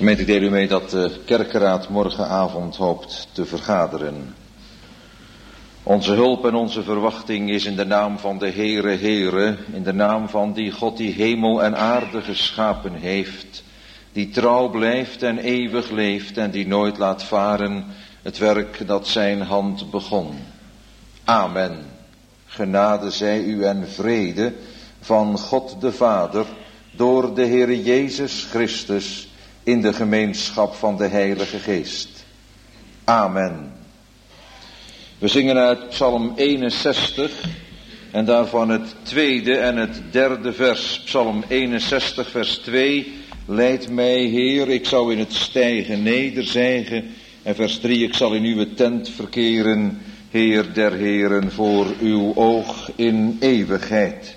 Gemeente, ik deel u mee dat de kerkenraad morgenavond hoopt te vergaderen. Onze hulp en onze verwachting is in de naam van de Heere, Heere, in de naam van die God die hemel en aarde geschapen heeft, die trouw blijft en eeuwig leeft en die nooit laat varen het werk dat zijn hand begon. Amen. Genade zij u en vrede van God de Vader door de Heere Jezus Christus in de gemeenschap van de Heilige Geest. Amen. We zingen uit Psalm 61 en daarvan het tweede en het derde vers. Psalm 61 vers 2. Leid mij, Heer, ik zou in het stijgen nederzijgen. En vers 3, ik zal in uw tent verkeren, Heer der Heeren, voor uw oog in eeuwigheid.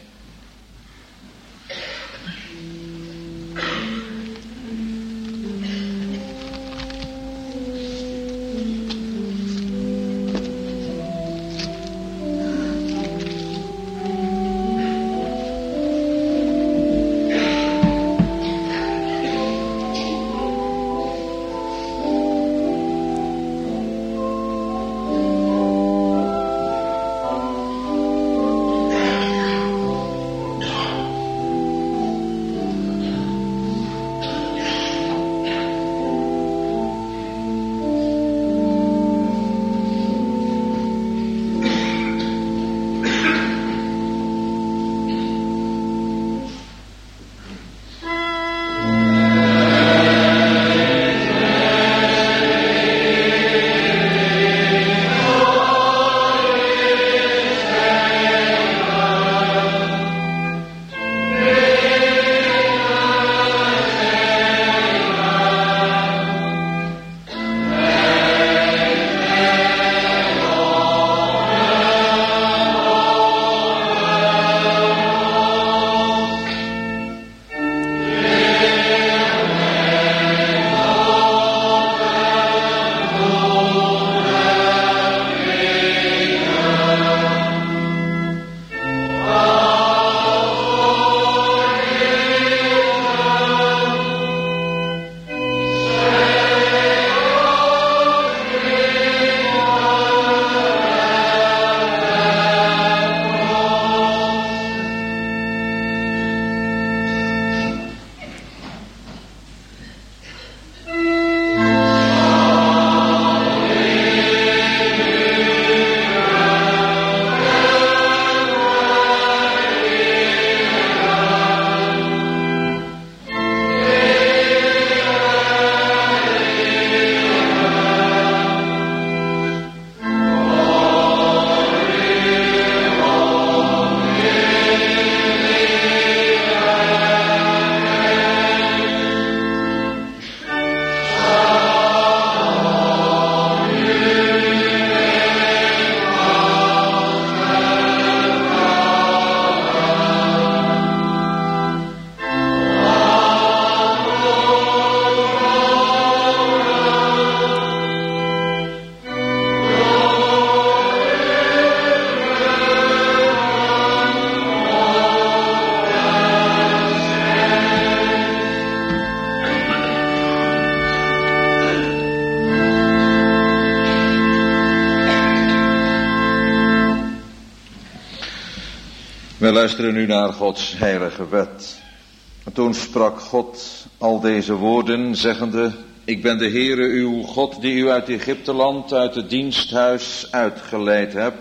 Wij luisteren nu naar Gods heilige wet. En toen sprak God al deze woorden, zeggende: Ik ben de Heere uw God, die u uit Egypteland, uit het diensthuis uitgeleid heb.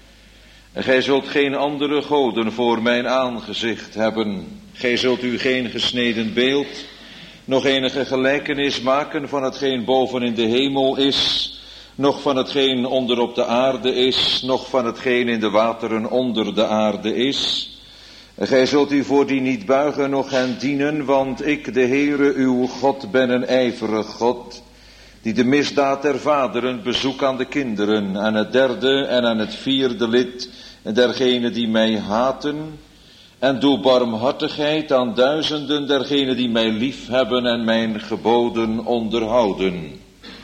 En gij zult geen andere goden voor mijn aangezicht hebben. Gij zult u geen gesneden beeld, nog enige gelijkenis maken van hetgeen boven in de hemel is, noch van hetgeen onder op de aarde is, noch van hetgeen in de wateren onder de aarde is. Gij zult u voor die niet buigen, noch hen dienen, want ik, de Heere, uw God, ben een ijverig God, die de misdaad der vaderen bezoek aan de kinderen, aan het derde en aan het vierde lid dergenen die mij haten, en doe barmhartigheid aan duizenden dergenen die mij lief hebben en mijn geboden onderhouden.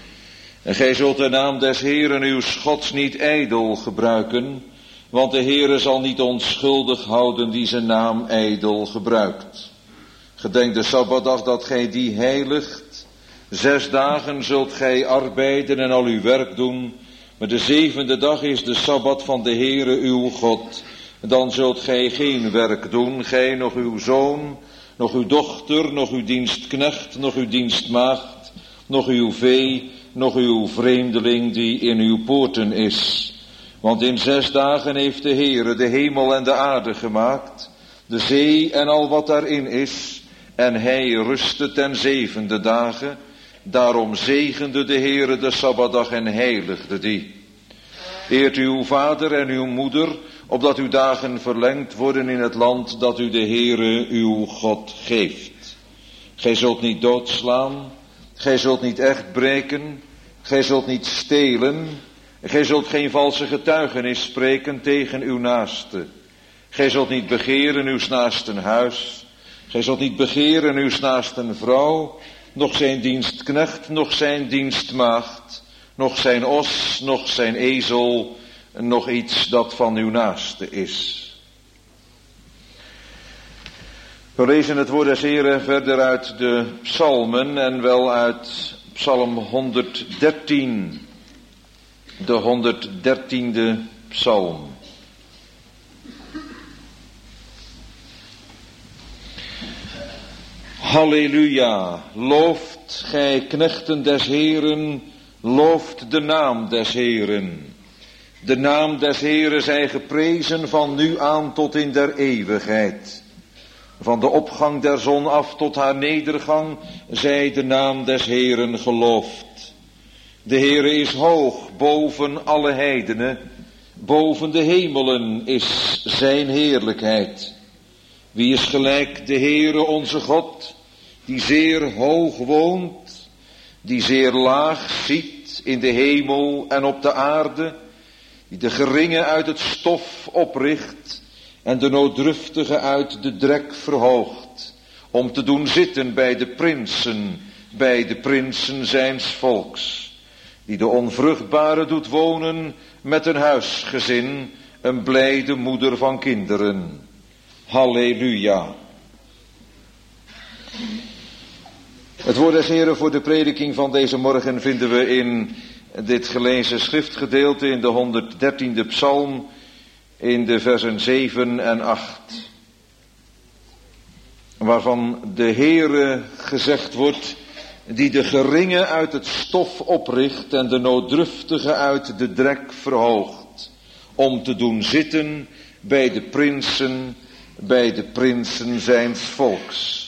En gij zult de naam des Heeren uws Gods niet ijdel gebruiken, want de Heere zal niet onschuldig houden die zijn naam ijdel gebruikt. Gedenk de Sabbatdag dat gij die heiligt. 6 dagen zult gij arbeiden en al uw werk doen, maar de 7e dag is de Sabbat van de Heere uw God. Dan zult gij geen werk doen, gij, nog uw zoon, nog uw dochter, nog uw dienstknecht, nog uw dienstmaagd, nog uw vee, nog uw vreemdeling die in uw poorten is. Want in 6 dagen heeft de Heere de hemel en de aarde gemaakt, de zee en al wat daarin is, en hij rustte ten 7e dagen. Daarom zegende de Heere de Sabbatdag en heiligde die. Eert uw vader en uw moeder, opdat uw dagen verlengd worden in het land dat u de Heere uw God geeft. Gij zult niet doodslaan, gij zult niet echt breken, gij zult niet stelen, gij zult geen valse getuigenis spreken tegen uw naaste. Gij zult niet begeren uws naasten huis, gij zult niet begeren uws naasten vrouw, noch zijn dienstknecht, noch zijn dienstmaagd, noch zijn os, noch zijn ezel, nog iets dat van uw naaste is. We lezen het woord des Heren verder uit de psalmen en wel uit psalm 113, de 113e psalm. Halleluja, looft gij knechten des Heren, looft de naam des Heren. De naam des Heren zij geprezen van nu aan tot in der eeuwigheid. Van de opgang der zon af tot haar nedergang, zij de naam des Heren geloofd. De Heere is hoog boven alle heidenen, boven de hemelen is zijn heerlijkheid. Wie is gelijk de Heere onze God, die zeer hoog woont, die zeer laag ziet in de hemel en op de aarde, die de geringe uit het stof opricht en de nooddruftige uit de drek verhoogt, om te doen zitten bij de prinsen zijns volks, die de onvruchtbare doet wonen met een huisgezin, een blijde moeder van kinderen. Halleluja. Het woord des Heren voor de prediking van deze morgen vinden we in dit gelezen schriftgedeelte in de 113e psalm in de versen 7 en 8. Waarvan de Heere gezegd wordt, die de geringe uit het stof opricht en de nooddruftige uit de drek verhoogt, om te doen zitten bij de prinsen zijns volks.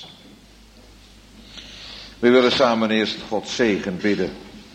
We willen samen eerst Gods zegen bidden.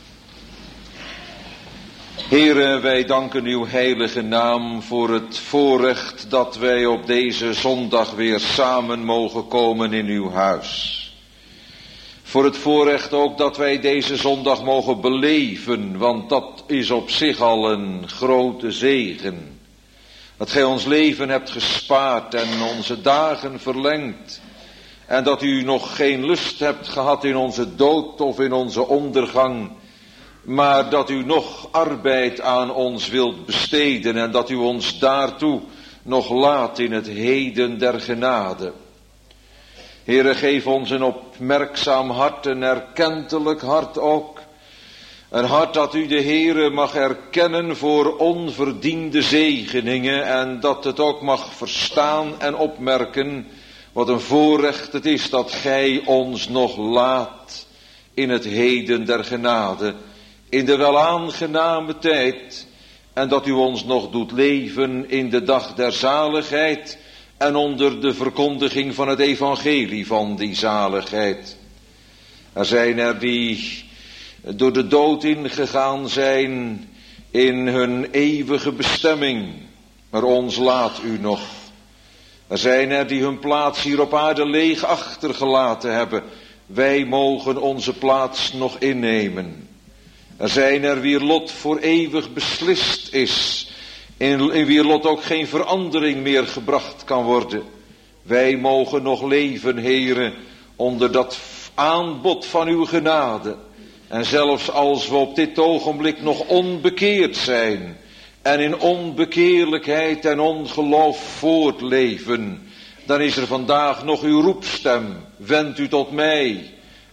Heere, wij danken uw heilige naam voor het voorrecht dat wij op deze zondag weer samen mogen komen in uw huis. Voor het voorrecht ook dat wij deze zondag mogen beleven, want dat is op zich al een grote zegen. Dat gij ons leven hebt gespaard en onze dagen verlengd. En dat u nog geen lust hebt gehad in onze dood of in onze ondergang, maar dat u nog arbeid aan ons wilt besteden en dat u ons daartoe nog laat in het heden der genade. Heere, geef ons een opmerkzaam hart, een erkentelijk hart ook. Een hart dat u de Heere mag erkennen voor onverdiende zegeningen en dat het ook mag verstaan en opmerken wat een voorrecht het is dat gij ons nog laat in het heden der genade, in de welaangename tijd, en dat u ons nog doet leven in de dag der zaligheid en onder de verkondiging van het evangelie van die zaligheid. Er zijn er die door de dood ingegaan zijn in hun eeuwige bestemming, maar ons laat u nog. Er zijn er die hun plaats hier op aarde leeg achtergelaten hebben. Wij mogen onze plaats nog innemen. Er zijn er wier lot voor eeuwig beslist is. In wier lot ook geen verandering meer gebracht kan worden. Wij mogen nog leven, Heere, onder dat aanbod van uw genade. En zelfs als we op dit ogenblik nog onbekeerd zijn en in onbekeerlijkheid en ongeloof voortleven, dan is er vandaag nog uw roepstem. Wend u tot mij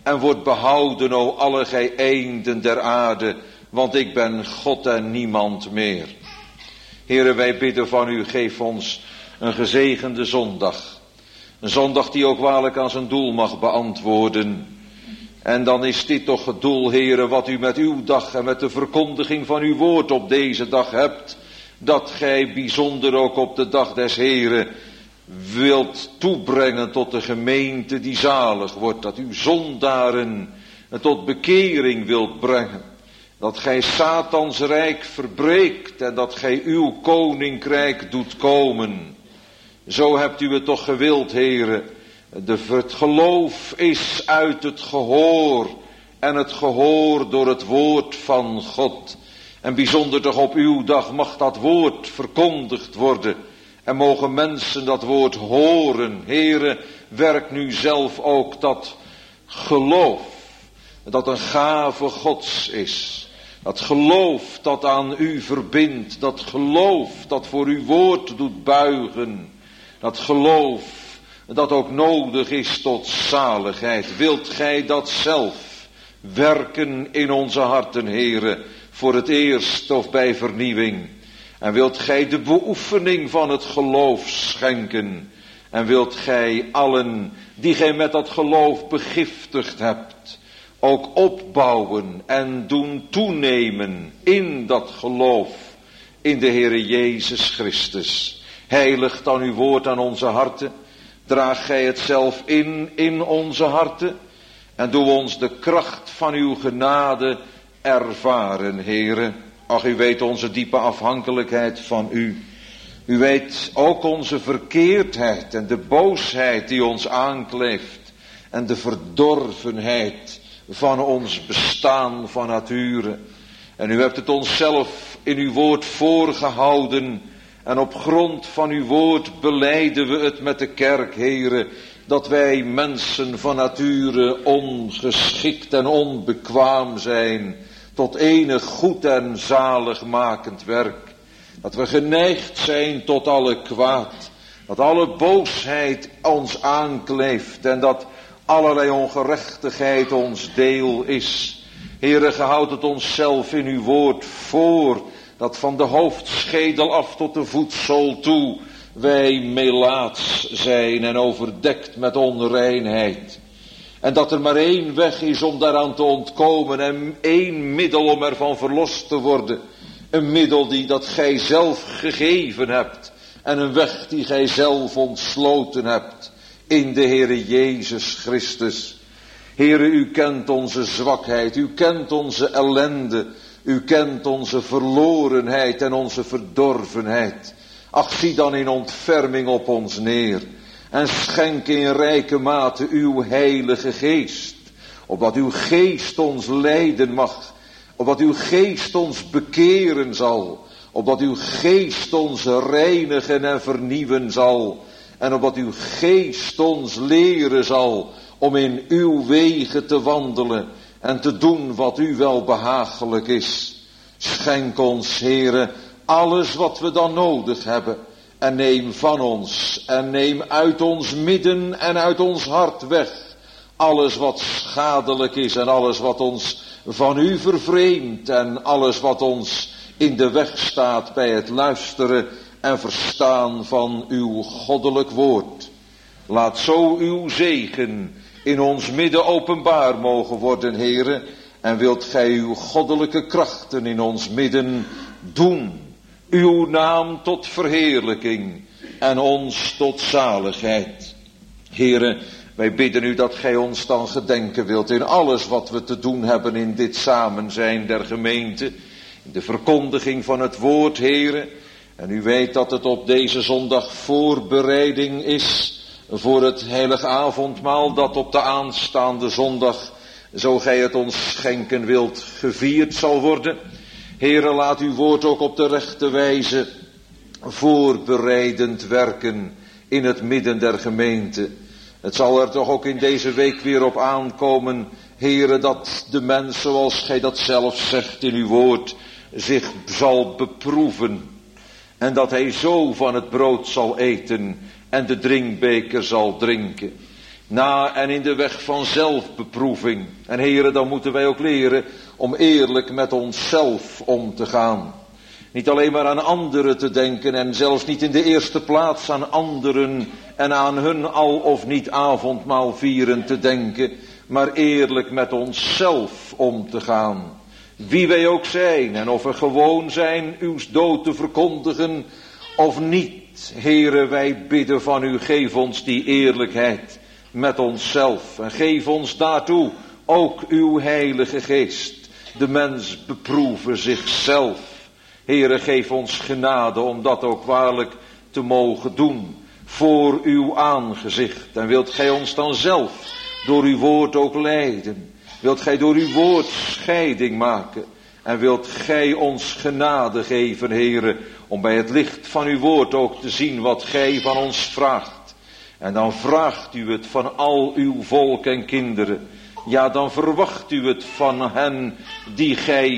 en wordt behouden, o alle gij eenden der aarde, want ik ben God en niemand meer. Heere, wij bidden van u, geef ons een gezegende zondag. Een zondag die ook waarlijk aan zijn doel mag beantwoorden. En dan is dit toch het doel, Heere, wat u met uw dag en met de verkondiging van uw woord op deze dag hebt. Dat gij bijzonder ook op de dag des Heeren wilt toebrengen tot de gemeente die zalig wordt. Dat u zondaren tot bekering wilt brengen. Dat gij Satans rijk verbreekt en dat gij uw koninkrijk doet komen. Zo hebt u het toch gewild, Heere. Het geloof is uit het gehoor en het gehoor door het woord van God. En bijzonder toch op uw dag mag dat woord verkondigd worden. En mogen mensen dat woord horen. Heere, werk nu zelf ook dat geloof, dat een gave Gods is. Dat geloof dat aan u verbindt. Dat geloof dat voor uw woord doet buigen. Dat geloof dat ook nodig is tot zaligheid. Wilt gij dat zelf werken in onze harten, Heere, voor het eerst of bij vernieuwing? En wilt gij de beoefening van het geloof schenken? En wilt gij allen die gij met dat geloof begiftigd hebt, ook opbouwen en doen toenemen in dat geloof in de Heere Jezus Christus? Heilig dan uw woord aan onze harten. Draag gij het zelf in onze harten. En doe ons de kracht van uw genade ervaren, Heere. Ach, u weet onze diepe afhankelijkheid van u. U weet ook onze verkeerdheid en de boosheid die ons aankleeft. En de verdorvenheid van ons bestaan van nature. En u hebt het onszelf in uw woord voorgehouden. En op grond van uw woord belijden we het met de kerk, Heere, dat wij mensen van nature ongeschikt en onbekwaam zijn tot enig goed en zaligmakend werk. Dat we geneigd zijn tot alle kwaad, dat alle boosheid ons aankleeft en dat allerlei ongerechtigheid ons deel is. Heere, ge houdt het onszelf in uw woord voor, dat van de hoofdschedel af tot de voetzool toe wij melaats zijn en overdekt met onreinheid. En dat er maar één weg is om daaraan te ontkomen en één middel om ervan verlost te worden. Een middel die dat gij zelf gegeven hebt en een weg die gij zelf ontsloten hebt in de Heere Jezus Christus. Heere, u kent onze zwakheid, u kent onze ellende, u kent onze verlorenheid en onze verdorvenheid. Ach, zie dan in ontferming op ons neer en schenk in rijke mate uw heilige geest, opdat uw geest ons leiden mag, opdat uw geest ons bekeren zal, opdat uw geest ons reinigen en vernieuwen zal, en opdat uw geest ons leren zal om in uw wegen te wandelen en te doen wat u wel behagelijk is. Schenk ons, Heere, alles wat we dan nodig hebben. En neem van ons en neem uit ons midden en uit ons hart weg alles wat schadelijk is en alles wat ons van u vervreemdt en alles wat ons in de weg staat bij het luisteren en verstaan van uw goddelijk woord. Laat zo uw zegen in ons midden openbaar mogen worden, Heere, en wilt gij uw goddelijke krachten in ons midden doen, uw naam tot verheerlijking en ons tot zaligheid. Heere, wij bidden u dat gij ons dan gedenken wilt in alles wat we te doen hebben in dit samenzijn der gemeente, in de verkondiging van het woord, Heere. En u weet dat het op deze zondag voorbereiding is voor het heilige avondmaal dat op de aanstaande zondag, zo gij het ons schenken wilt, gevierd zal worden. Heere, laat uw woord ook op de rechte wijze voorbereidend werken in het midden der gemeente. Het zal er toch ook in deze week weer op aankomen, Heere, dat de mens, zoals gij dat zelf zegt in uw woord, zich zal beproeven. En dat hij zo van het brood zal eten en de drinkbeker zal drinken. na en in de weg van zelfbeproeving. En Heere, dan moeten wij ook leren om eerlijk met onszelf om te gaan. Niet alleen maar aan anderen te denken en zelfs niet in de eerste plaats aan anderen en aan hun al of niet avondmaal vieren te denken, maar eerlijk met onszelf om te gaan. Wie wij ook zijn en of we gewoon zijn uw dood te verkondigen of niet. Heere, wij bidden van u, geef ons die eerlijkheid met onszelf en geef ons daartoe ook uw Heilige Geest. De mens beproeven zichzelf. Heere, geef ons genade om dat ook waarlijk te mogen doen voor uw aangezicht. En wilt gij ons dan zelf door uw woord ook leiden? Wilt gij door uw woord scheiding maken? En wilt gij ons genade geven, Heere, om bij het licht van uw woord ook te zien wat gij van ons vraagt. En dan vraagt u het van al uw volk en kinderen. Ja, dan verwacht u het van hen die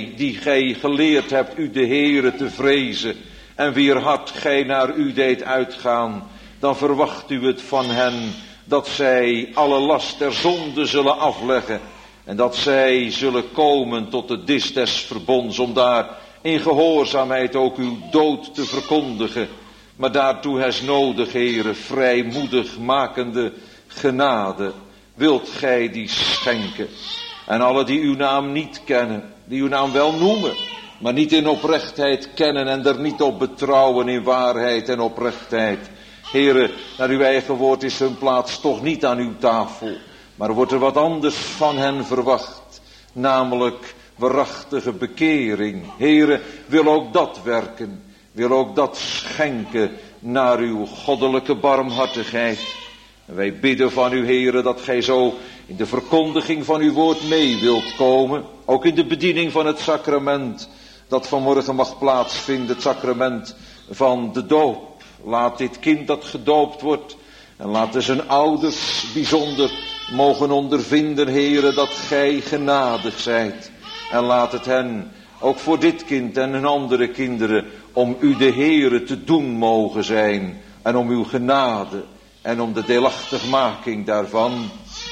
gij geleerd hebt u de Heere te vrezen. En wier hart gij naar u deed uitgaan. Dan verwacht u het van hen dat zij alle last der zonde zullen afleggen. En dat zij zullen komen tot de dis des verbonds om daar in gehoorzaamheid ook uw dood te verkondigen. Maar daartoe is nodig, Heere, vrijmoedig makende genade. Wilt gij die schenken? En alle die uw naam niet kennen, die uw naam wel noemen, maar niet in oprechtheid kennen en er niet op betrouwen in waarheid en oprechtheid. Heere, naar uw eigen woord is hun plaats toch niet aan uw tafel, maar wordt er wat anders van hen verwacht, namelijk waarachtige bekering. Heere, wil ook dat werken, wil ook dat schenken naar uw goddelijke barmhartigheid. En wij bidden van u, Heere, dat gij zo in de verkondiging van uw woord mee wilt komen. Ook in de bediening van het sacrament dat vanmorgen mag plaatsvinden, het sacrament van de doop. Laat dit kind dat gedoopt wordt en laten zijn ouders bijzonder mogen ondervinden, Heere, dat gij genadig zijt. En laat het hen, ook voor dit kind en hun andere kinderen, om u de Heere te doen mogen zijn. En om uw genade en om de deelachtigmaking daarvan.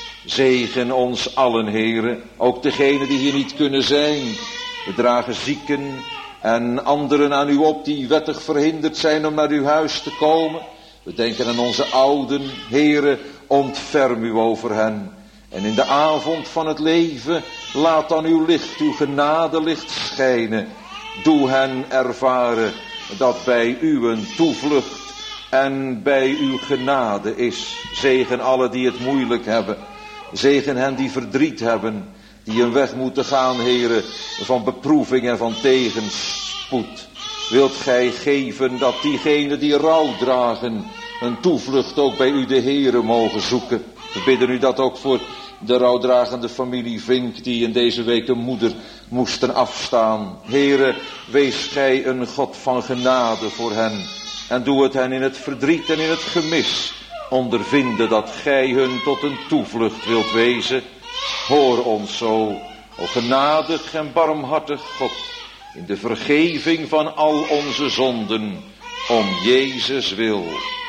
Zegen ons allen, Heere, ook degenen die hier niet kunnen zijn. We dragen zieken en anderen aan u op die wettig verhinderd zijn om naar uw huis te komen. We denken aan onze ouden, Heere, ontferm u over hen. En in de avond van het leven, laat dan uw licht, uw genadelicht schijnen. Doe hen ervaren dat bij u een toevlucht en bij uw genade is. Zegen alle die het moeilijk hebben. Zegen hen die verdriet hebben, die een weg moeten gaan, Heere, van beproeving en van tegenspoed. Wilt gij geven dat diegenen die rouw dragen, een toevlucht ook bij u de Heere mogen zoeken. We bidden u dat ook voor de rouwdragende familie Vink, die in deze week een moeder moesten afstaan. Heere, wees gij een God van genade voor hen. En doe het hen in het verdriet en in het gemis ondervinden dat gij hun tot een toevlucht wilt wezen. Hoor ons zo, o genadig en barmhartig God, in de vergeving van al onze zonden, om Jezus wil.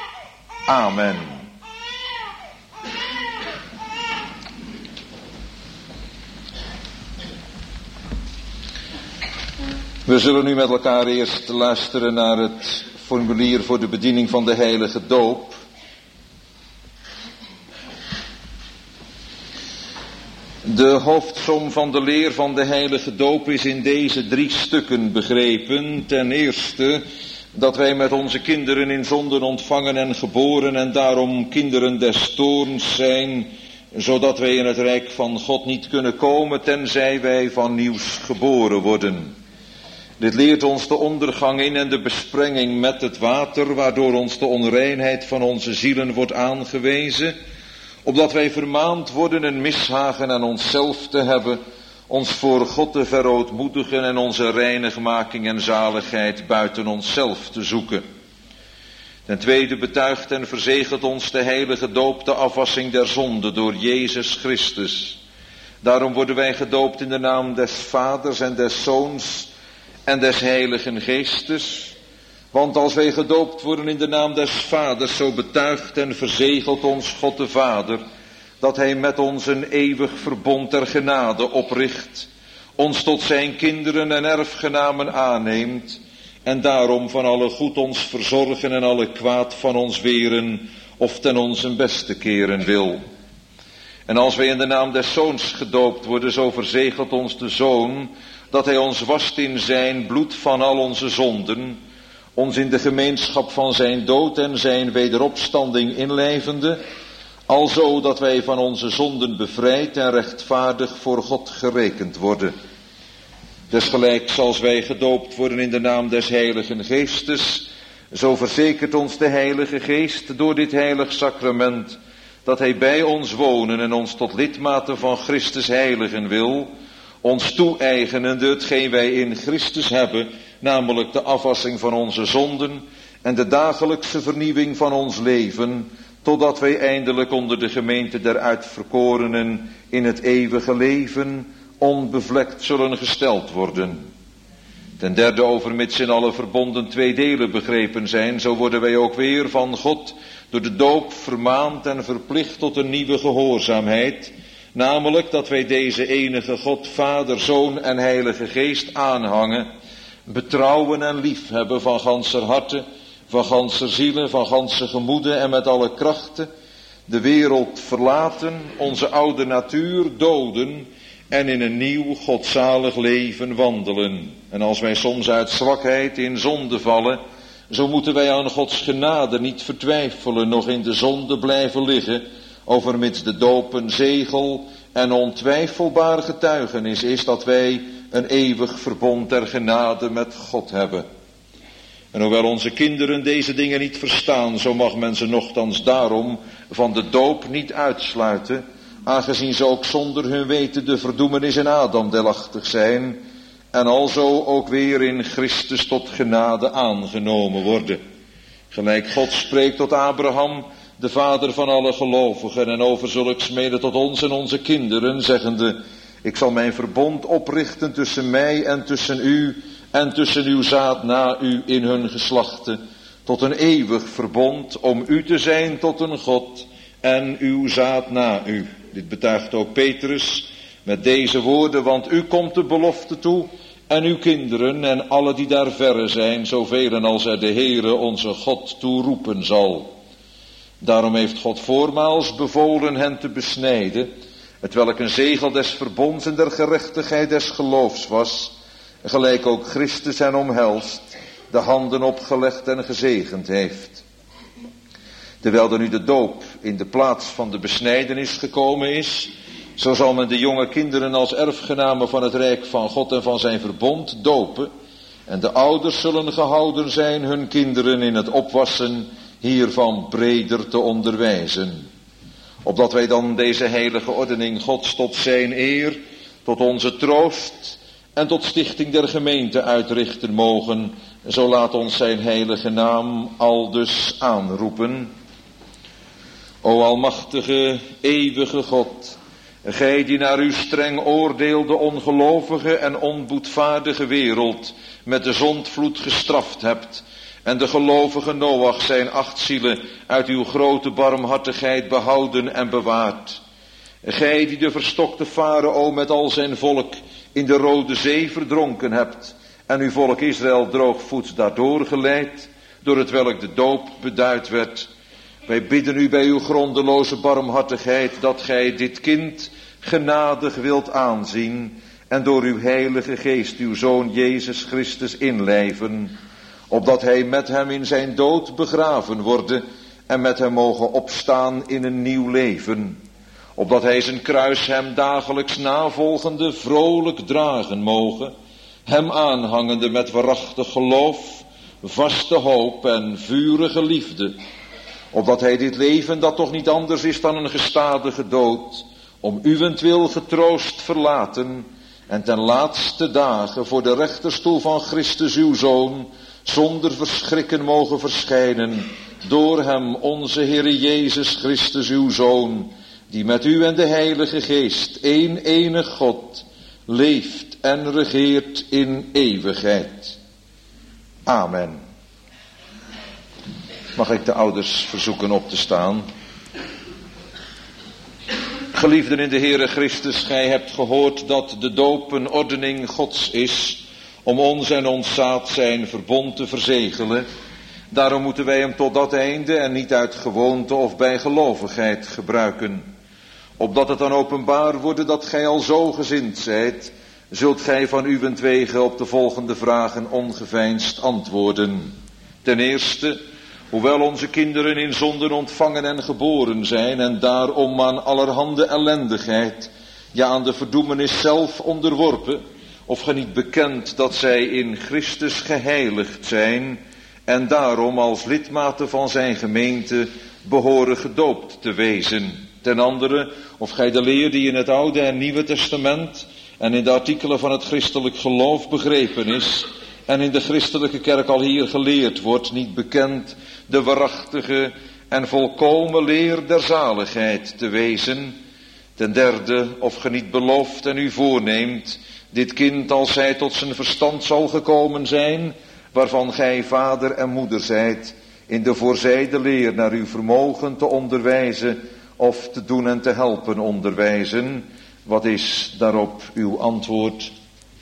Amen. We zullen nu met elkaar eerst luisteren naar het formulier voor de bediening van de heilige doop. De hoofdsom van de leer van de heilige doop is in deze 3 stukken begrepen. Ten eerste dat wij met onze kinderen in zonden ontvangen en geboren en daarom kinderen des toorns zijn, zodat wij in het rijk van God niet kunnen komen tenzij wij van nieuws geboren worden. Dit leert ons de ondergang in en de besprenging met het water, waardoor ons de onreinheid van onze zielen wordt aangewezen, opdat wij vermaand worden een mishagen aan onszelf te hebben, ons voor God te verootmoedigen en onze reinigmaking en zaligheid buiten onszelf te zoeken. Ten tweede betuigt en verzegelt ons de heilige doop de afwassing der zonde door Jezus Christus. Daarom worden wij gedoopt in de naam des Vaders en des Zoons en des Heiligen Geestes. Want als wij gedoopt worden in de naam des Vaders, zo betuigt en verzegelt ons God de Vader dat hij met ons een eeuwig verbond der genade opricht, ons tot zijn kinderen en erfgenamen aanneemt en daarom van alle goed ons verzorgen en alle kwaad van ons weren of ten onze beste keren wil. En als wij in de naam des Zoons gedoopt worden, zo verzegelt ons de Zoon, dat hij ons wast in zijn bloed van al onze zonden, ons in de gemeenschap van zijn dood en zijn wederopstanding inlijvende, alzo dat wij van onze zonden bevrijd en rechtvaardig voor God gerekend worden. Desgelijks als wij gedoopt worden in de naam des Heiligen Geestes, zo verzekert ons de Heilige Geest door dit heilig sacrament, dat hij bij ons wonen en ons tot lidmaten van Christus heiligen wil, ons toe-eigenende hetgeen wij in Christus hebben, namelijk de afwassing van onze zonden en de dagelijkse vernieuwing van ons leven, totdat wij eindelijk onder de gemeente der uitverkorenen in het eeuwige leven onbevlekt zullen gesteld worden. Ten derde, overmits in alle verbonden twee delen begrepen zijn, zo worden wij ook weer van God door de doop vermaand en verplicht tot een nieuwe gehoorzaamheid, namelijk dat wij deze enige God, Vader, Zoon en Heilige Geest aanhangen, betrouwen en liefhebben van ganser harte, van ganser zielen, van ganse gemoeden en met alle krachten, de wereld verlaten, onze oude natuur doden en in een nieuw godzalig leven wandelen. En als wij soms uit zwakheid in zonde vallen, zo moeten wij aan Gods genade niet vertwijfelen, nog in de zonde blijven liggen, overmits de doop een zegel en ontwijfelbaar getuigenis is dat wij een eeuwig verbond der genade met God hebben. En hoewel onze kinderen deze dingen niet verstaan, zo mag men ze nochtans daarom van de doop niet uitsluiten, aangezien ze ook zonder hun weten de verdoemenis in Adam deelachtig zijn, en alzo ook weer in Christus tot genade aangenomen worden. Gelijk God spreekt tot Abraham, de vader van alle gelovigen, en over zulks mede tot ons en onze kinderen, zeggende: ik zal mijn verbond oprichten tussen mij en tussen u, en tussen uw zaad na u in hun geslachten, tot een eeuwig verbond, om u te zijn tot een God, en uw zaad na u. Dit betuigt ook Petrus met deze woorden, want u komt de belofte toe, en uw kinderen en alle die daar verre zijn, zoveel als er de Heere onze God toe roepen zal. Daarom heeft God voormaals bevolen hen te besnijden, hetwelk een zegel des verbonds en der gerechtigheid des geloofs was, gelijk ook Christus hen omhelst, de handen opgelegd en gezegend heeft. Terwijl er nu de doop in de plaats van de besnijdenis gekomen is, zo zal men de jonge kinderen als erfgenamen van het rijk van God en van zijn verbond dopen, en de ouders zullen gehouden zijn hun kinderen in het opwassen hiervan breder te onderwijzen. Opdat wij dan deze heilige ordening Gods tot zijn eer, tot onze troost en tot stichting der gemeente uitrichten mogen, zo laat ons zijn heilige naam aldus aanroepen. O almachtige, eeuwige God, gij die naar uw streng oordeel de ongelovige en onboedvaardige wereld met de zondvloed gestraft hebt, en de gelovige Noach zijn 8 zielen uit uw grote barmhartigheid behouden en bewaard. Gij die de verstokte Farao met al zijn volk in de Rode Zee verdronken hebt, en uw volk Israël droogvoets daardoor geleid, door hetwelk de doop beduid werd. Wij bidden u bij uw grondeloze barmhartigheid dat gij dit kind genadig wilt aanzien en door uw heilige geest uw Zoon Jezus Christus inlijven, opdat hij met hem in zijn dood begraven worden en met hem mogen opstaan in een nieuw leven, opdat hij zijn kruis hem dagelijks navolgende vrolijk dragen mogen, hem aanhangende met waarachtig geloof, vaste hoop en vurige liefde, opdat hij dit leven, dat toch niet anders is dan een gestadige dood, om uwentwil getroost verlaten en ten laatste dagen voor de rechterstoel van Christus uw Zoon zonder verschrikken mogen verschijnen, door hem onze Heere Jezus Christus uw Zoon, die met u en de Heilige Geest, één enig God, leeft en regeert in eeuwigheid. Amen. Mag ik de ouders verzoeken op te staan? Geliefden in de Heere Christus, gij hebt gehoord dat de doop een ordening Gods is om ons en ons zaad zijn verbond te verzegelen. Daarom moeten wij hem tot dat einde en niet uit gewoonte of bijgelovigheid gebruiken. Opdat het dan openbaar wordt dat gij al zo gezind zijt, zult gij van uwentwege op de volgende vragen ongeveinsd antwoorden. Ten eerste, hoewel onze kinderen in zonden ontvangen en geboren zijn en daarom aan allerhande ellendigheid, ja aan de verdoemenis zelf onderworpen, of ge niet bekent dat zij in Christus geheiligd zijn en daarom als lidmaten van zijn gemeente behoren gedoopt te wezen. Ten andere, of gij de leer die in het Oude en Nieuwe Testament en in de artikelen van het christelijk geloof begrepen is en in de christelijke kerk al hier geleerd wordt, niet bekend de waarachtige en volkomen leer der zaligheid te wezen. Ten derde, of ge niet belooft en u voorneemt dit kind als hij tot zijn verstand zal gekomen zijn, waarvan gij vader en moeder zijt, in de voorzijde leer naar uw vermogen te onderwijzen of te doen en te helpen onderwijzen. Wat is daarop uw antwoord?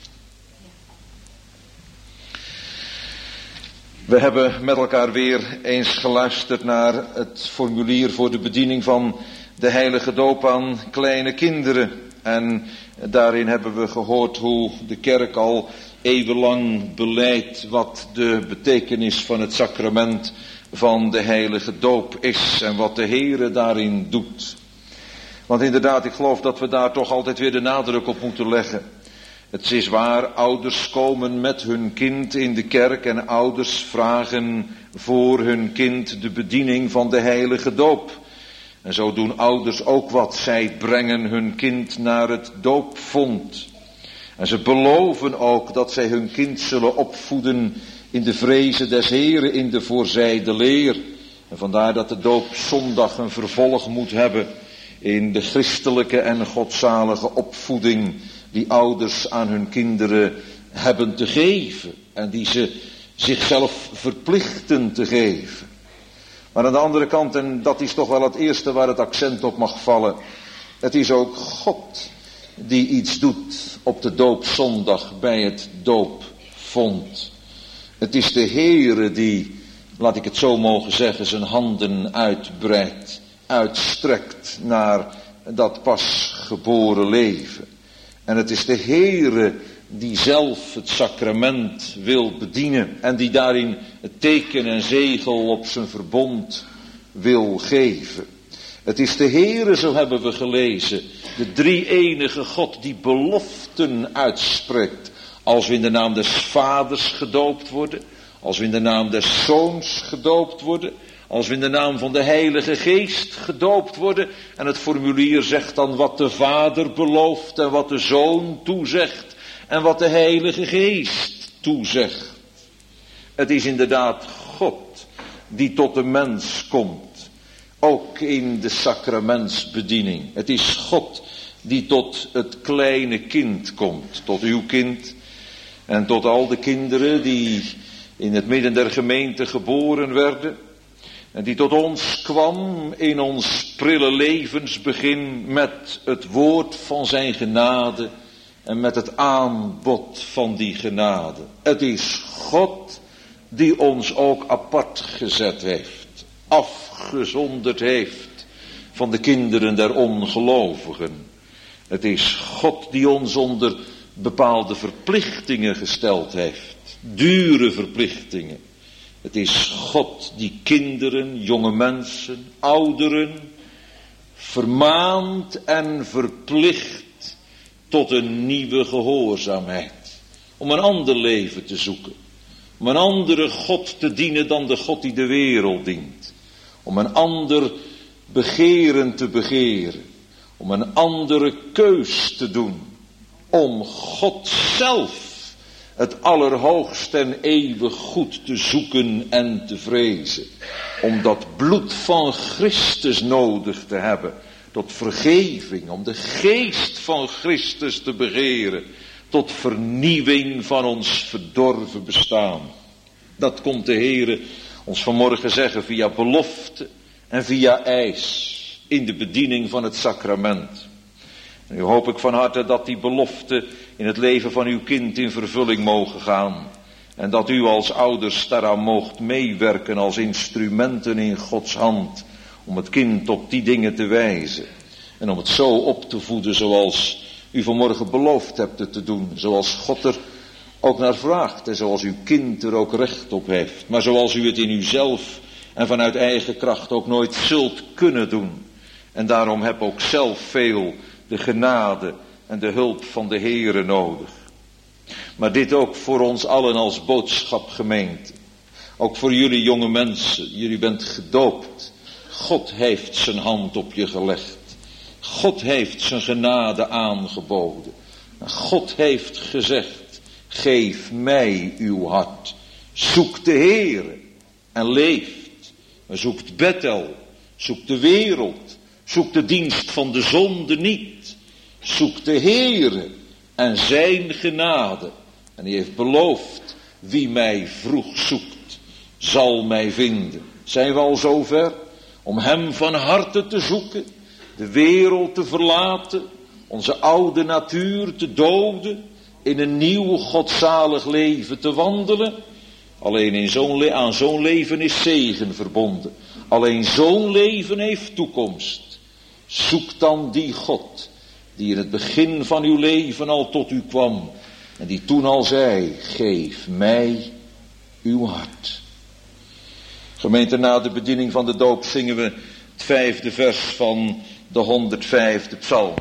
We hebben met elkaar weer eens geluisterd naar het formulier voor de bediening van de heilige doop aan kleine kinderen. En daarin hebben we gehoord hoe de kerk al eeuwenlang belijdt wat de betekenis van het sacrament van de heilige doop is en wat de Heere daarin doet. Want inderdaad, ik geloof dat we daar toch altijd weer de nadruk op moeten leggen. Het is waar, ouders komen met hun kind in de kerk en ouders vragen voor hun kind de bediening van de heilige doop. En zo doen ouders ook wat. Zij brengen hun kind naar het doopvont. En ze beloven ook dat zij hun kind zullen opvoeden in de vreze des Heren, in de voorzijde leer. En vandaar dat de doopzondag een vervolg moet hebben in de christelijke en godzalige opvoeding die ouders aan hun kinderen hebben te geven en die ze zichzelf verplichten te geven. Maar aan de andere kant, en dat is toch wel het eerste waar het accent op mag vallen, het is ook God die iets doet op de doopzondag bij het doopvont. Het is de Heere die, laat ik het zo mogen zeggen, zijn handen uitbreidt, uitstrekt naar dat pas geboren leven. En het is de Heere die zelf het sacrament wil bedienen en die daarin het teken en zegel op zijn verbond wil geven. Het is de Heere, zo hebben we gelezen, de drie-enige God die beloften uitspreekt. Als we in de naam des Vaders gedoopt worden, als we in de naam des Zoons gedoopt worden, als we in de naam van de Heilige Geest gedoopt worden. En het formulier zegt dan wat de Vader belooft en wat de Zoon toezegt en wat de Heilige Geest toezegt. Het is inderdaad God die tot de mens komt, ook in de sacramentsbediening. Het is God die tot het kleine kind komt, tot uw kind en tot al de kinderen die in het midden der gemeente geboren werden. En die tot ons kwam in ons prille levensbegin met het woord van zijn genade en met het aanbod van die genade. Het is God die ons ook apart gezet heeft, afgezonderd heeft van de kinderen der ongelovigen. Het is God die ons onder bepaalde verplichtingen gesteld heeft, dure verplichtingen. Het is God die kinderen, jonge mensen, ouderen vermaant en verplicht tot een nieuwe gehoorzaamheid. Om een ander leven te zoeken. Om een andere God te dienen dan de God die de wereld dient. Om een ander begeren te begeren. Om een andere keus te doen. Om God zelf het allerhoogste en eeuwig goed te zoeken en te vrezen. Om dat bloed van Christus nodig te hebben tot vergeving. Om de geest van Christus te begeren tot vernieuwing van ons verdorven bestaan. Dat komt de Heere ons vanmorgen zeggen via belofte en via eis in de bediening van het sacrament. Nu hoop ik van harte dat die beloften in het leven van uw kind in vervulling mogen gaan. En dat u als ouders daaraan moogt meewerken als instrumenten in Gods hand. Om het kind op die dingen te wijzen. En om het zo op te voeden zoals u vanmorgen beloofd hebt het te doen. Zoals God er ook naar vraagt en zoals uw kind er ook recht op heeft. Maar zoals u het in uzelf en vanuit eigen kracht ook nooit zult kunnen doen. En daarom heb ook zelf veel de genade en de hulp van de Heere nodig. Maar dit ook voor ons allen als boodschap gemeente. Ook voor jullie jonge mensen. Jullie bent gedoopt. God heeft zijn hand op je gelegd. God heeft zijn genade aangeboden. God heeft gezegd, geef mij uw hart. Zoek de Heere en leeft. Zoekt Bethel, zoekt de wereld. Zoekt de dienst van de zonde niet. Zoekt de Heere en zijn genade. En hij heeft beloofd, wie mij vroeg zoekt, zal mij vinden. Zijn we al zover om hem van harte te zoeken, de wereld te verlaten, onze oude natuur te doden, in een nieuw godzalig leven te wandelen? Alleen aan zo'n leven is zegen verbonden. Alleen zo'n leven heeft toekomst. Zoek dan die God, die in het begin van uw leven al tot u kwam. En die toen al zei, geef mij uw hart. Gemeente, na de bediening van de doop zingen we het 5e vers van de 105e psalm.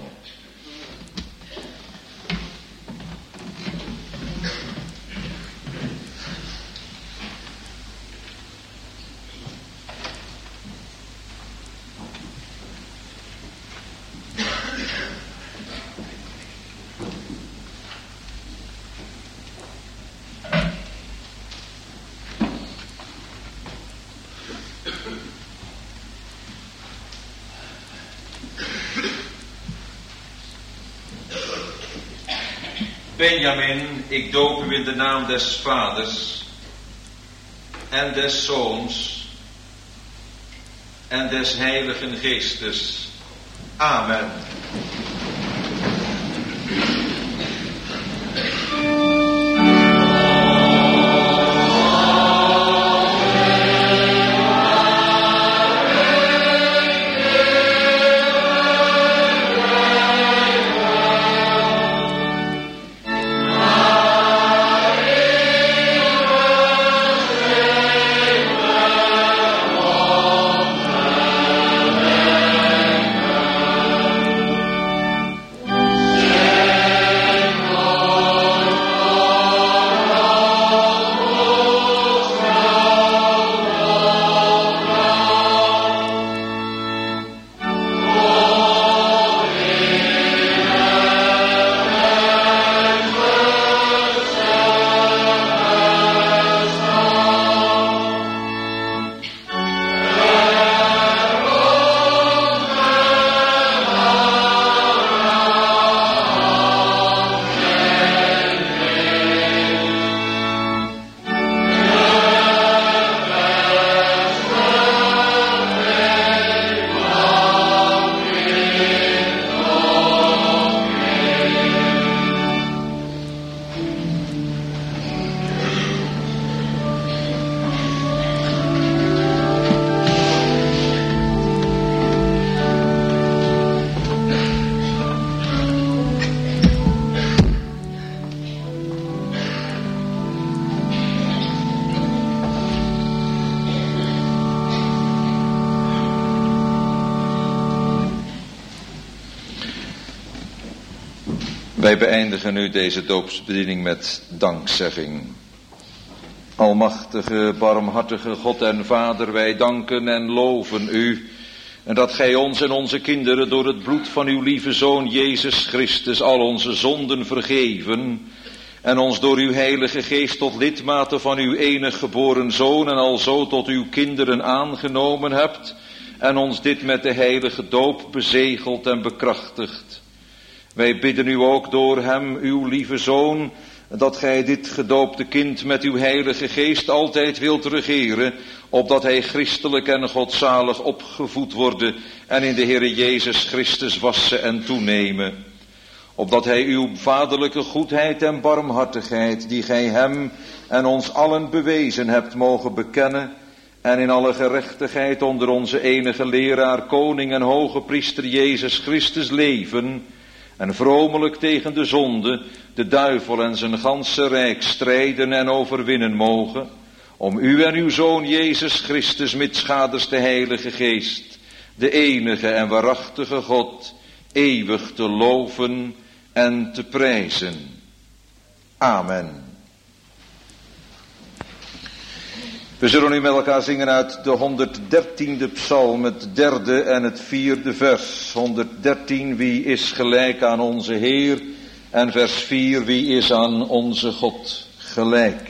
Benjamin, ik doop u in de naam des Vaders en des Zoons en des Heiligen Geestes. Amen. Wij beëindigen nu deze doopsbediening met dankzegging. Almachtige, barmhartige God en Vader, wij danken en loven u. En dat gij ons en onze kinderen door het bloed van uw lieve Zoon Jezus Christus al onze zonden vergeven. En ons door uw Heilige Geest tot lidmaten van uw enig geboren Zoon en alzo tot uw kinderen aangenomen hebt. En ons dit met de heilige doop bezegeld en bekrachtigd. Wij bidden u ook door hem, uw lieve Zoon, dat gij dit gedoopte kind met uw Heilige Geest altijd wilt regeren, opdat hij christelijk en godzalig opgevoed worden en in de Heere Jezus Christus wassen en toenemen. opdat hij uw vaderlijke goedheid en barmhartigheid, die gij hem en ons allen bewezen hebt, mogen bekennen en in alle gerechtigheid onder onze enige leraar, koning en hoge priester Jezus Christus leven en vromelijk tegen de zonde, de duivel en zijn ganse rijk strijden en overwinnen mogen, om u en uw Zoon Jezus Christus, mitschaders de Heilige Geest, de enige en waarachtige God, eeuwig te loven en te prijzen. Amen. We zullen nu met elkaar zingen uit de 113e psalm, het 3e en het 4e vers. 113, wie is gelijk aan onze Heer? En vers 4, wie is aan onze God gelijk?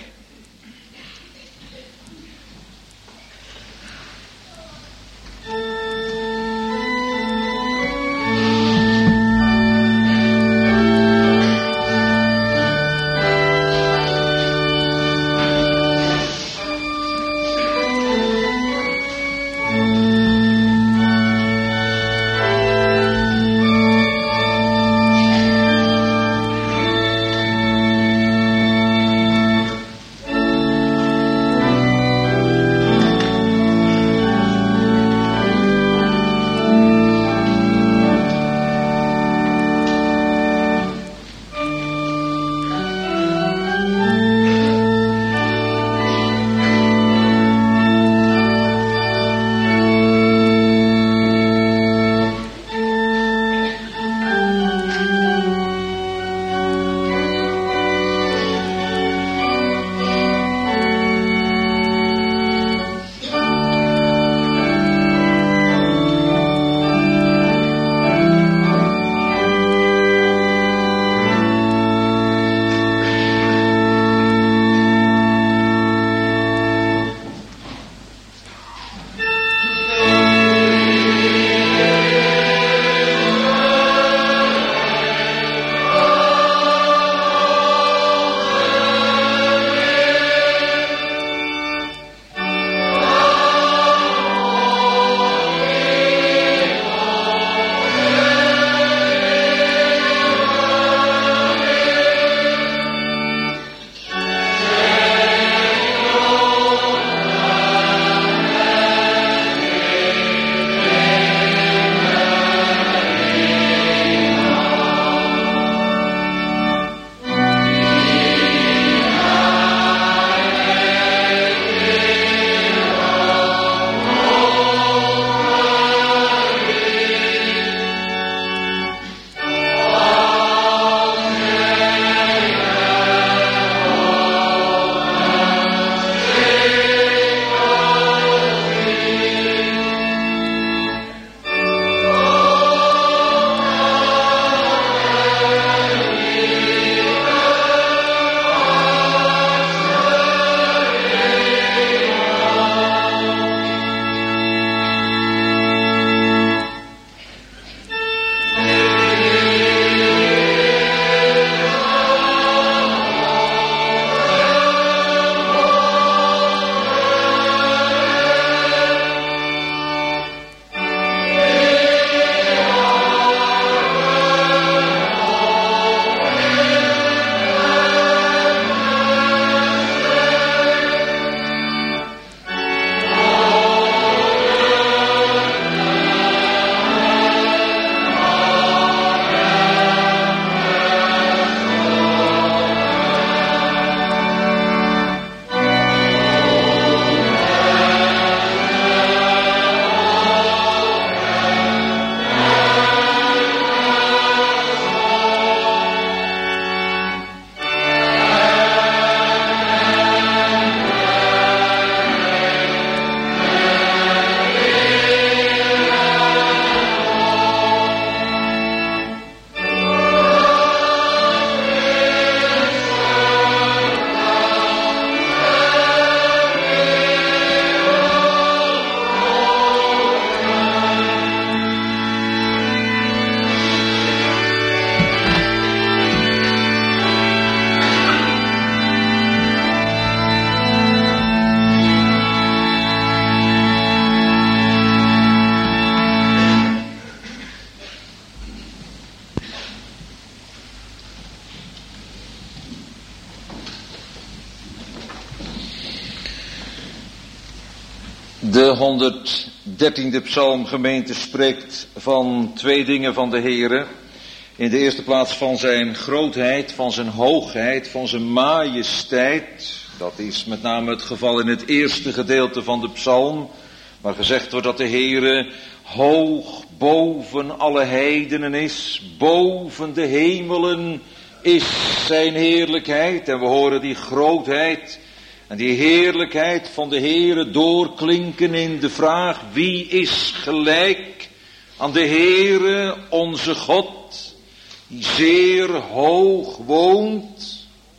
De 113e psalm, gemeente, spreekt van twee dingen van de Heere. In de eerste plaats van zijn grootheid, van zijn hoogheid, van zijn majesteit. Dat is met name het geval in het eerste gedeelte van de psalm, waar gezegd wordt dat de Heere hoog boven alle heidenen is, boven de hemelen is zijn heerlijkheid. En we horen die grootheid en die heerlijkheid van de Heere doorklinken in de vraag: wie is gelijk aan de Heere onze God, die zeer hoog woont?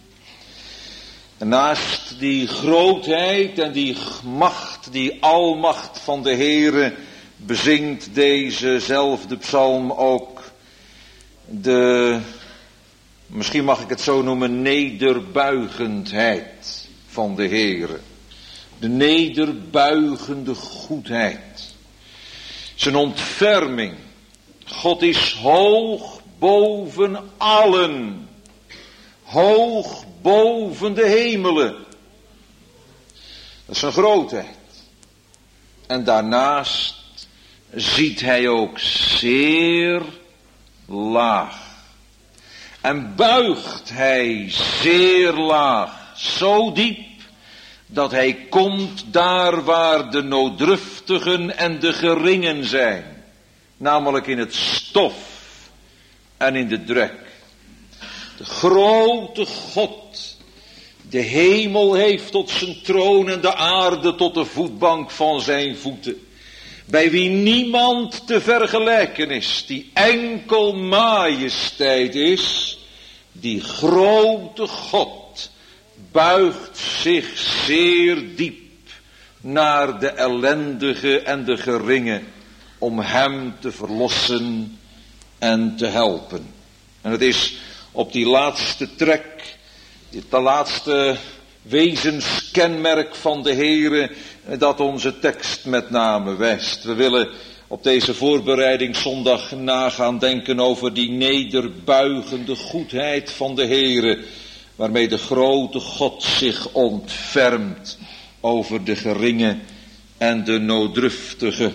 En naast die grootheid en die macht, die almacht van de Heere, bezingt dezezelfde psalm ook de, misschien mag ik het zo noemen, nederbuigendheid van de Heere. De nederbuigende goedheid. Zijn ontferming. God is hoog boven allen. Hoog boven de hemelen. Dat is zijn grootheid. En daarnaast ziet hij ook zeer laag. En buigt hij zeer laag. Zo diep dat hij komt daar waar de nooddruftigen en de geringen zijn. Namelijk in het stof en in de drek. De grote God, de hemel heeft tot zijn troon en de aarde tot de voetbank van zijn voeten. Bij wie niemand te vergelijken is, die enkel majesteit is, die grote God buigt zich zeer diep naar de ellendige en de geringe om hem te verlossen en te helpen. En het is op die laatste trek, dit laatste wezenskenmerk van de Heere, dat onze tekst met name wijst. We willen op deze voorbereidingszondag nagaan denken over die nederbuigende goedheid van de Heere, waarmee de grote God zich ontfermt over de geringe en de nooddruftige.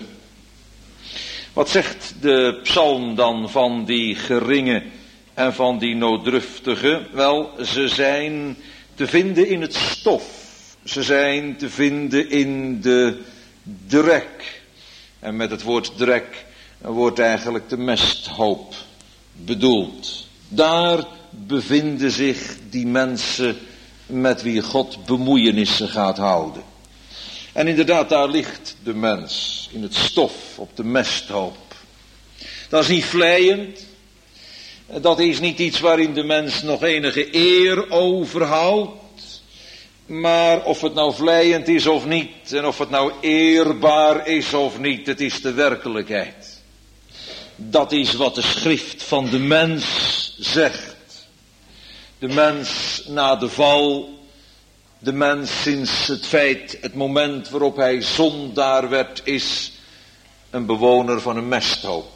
Wat zegt de psalm dan van die geringe en van die nooddruftige? Wel, ze zijn te vinden in het stof. Ze zijn te vinden in de drek. En met het woord drek wordt eigenlijk de mesthoop bedoeld. Daar bevinden zich die mensen met wie God bemoeienissen gaat houden. En inderdaad, daar ligt de mens in het stof op de mesthoop. Dat is niet vleiend. Dat is niet iets waarin de mens nog enige eer overhoudt. Maar of het nou vleiend is of niet, en of het nou eerbaar is of niet, het is de werkelijkheid. Dat is wat de schrift van de mens zegt. De mens na de val, de mens sinds het moment waarop hij zondaar werd, is een bewoner van een mesthoop.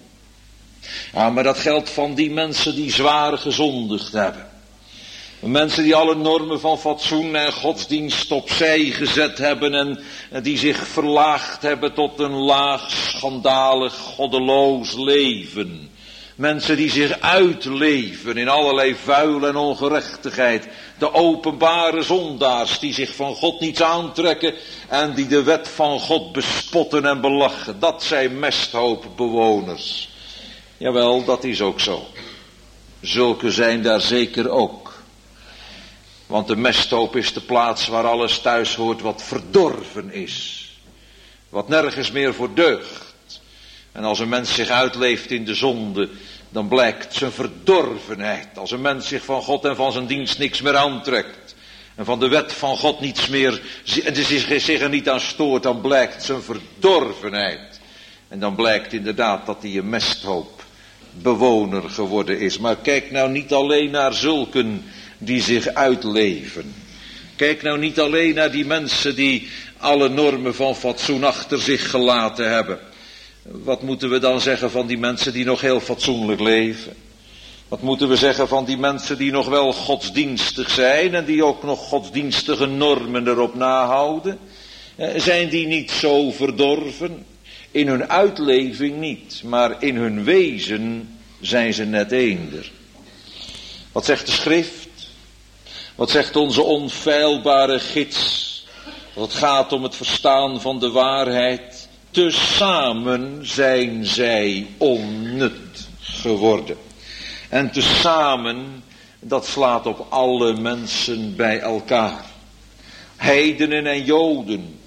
Ja, maar dat geldt van die mensen die zwaar gezondigd hebben. Mensen die alle normen van fatsoen en godsdienst opzij gezet hebben en die zich verlaagd hebben tot een laag, schandalig, goddeloos leven. Mensen die zich uitleven in allerlei vuil en ongerechtigheid. De openbare zondaars die zich van God niets aantrekken en die de wet van God bespotten en belachen. Dat zijn mesthoopbewoners. Jawel, dat is ook zo. Zulke zijn daar zeker ook. Want de mesthoop is de plaats waar alles thuis hoort wat verdorven is. Wat nergens meer voor deugt. En als een mens zich uitleeft in de zonde, dan blijkt zijn verdorvenheid. Als een mens zich van God en van zijn dienst niks meer aantrekt. En van de wet van God niets meer, en zich er niet aan stoort, dan blijkt zijn verdorvenheid. En dan blijkt inderdaad dat hij een mesthoopbewoner geworden is. Maar kijk nou niet alleen naar zulken die zich uitleven. Kijk nou niet alleen naar die mensen die alle normen van fatsoen achter zich gelaten hebben. Wat moeten we dan zeggen van die mensen die nog heel fatsoenlijk leven? Wat moeten we zeggen van die mensen die nog wel godsdienstig zijn en die ook nog godsdienstige normen erop nahouden? Zijn die niet zo verdorven? In hun uitleving niet, maar in hun wezen zijn ze net eender. Wat zegt de schrift? Wat zegt onze onfeilbare gids? Het gaat om het verstaan van de waarheid. Tezamen zijn zij onnut geworden. En tezamen, dat slaat op alle mensen bij elkaar. Heidenen en Joden,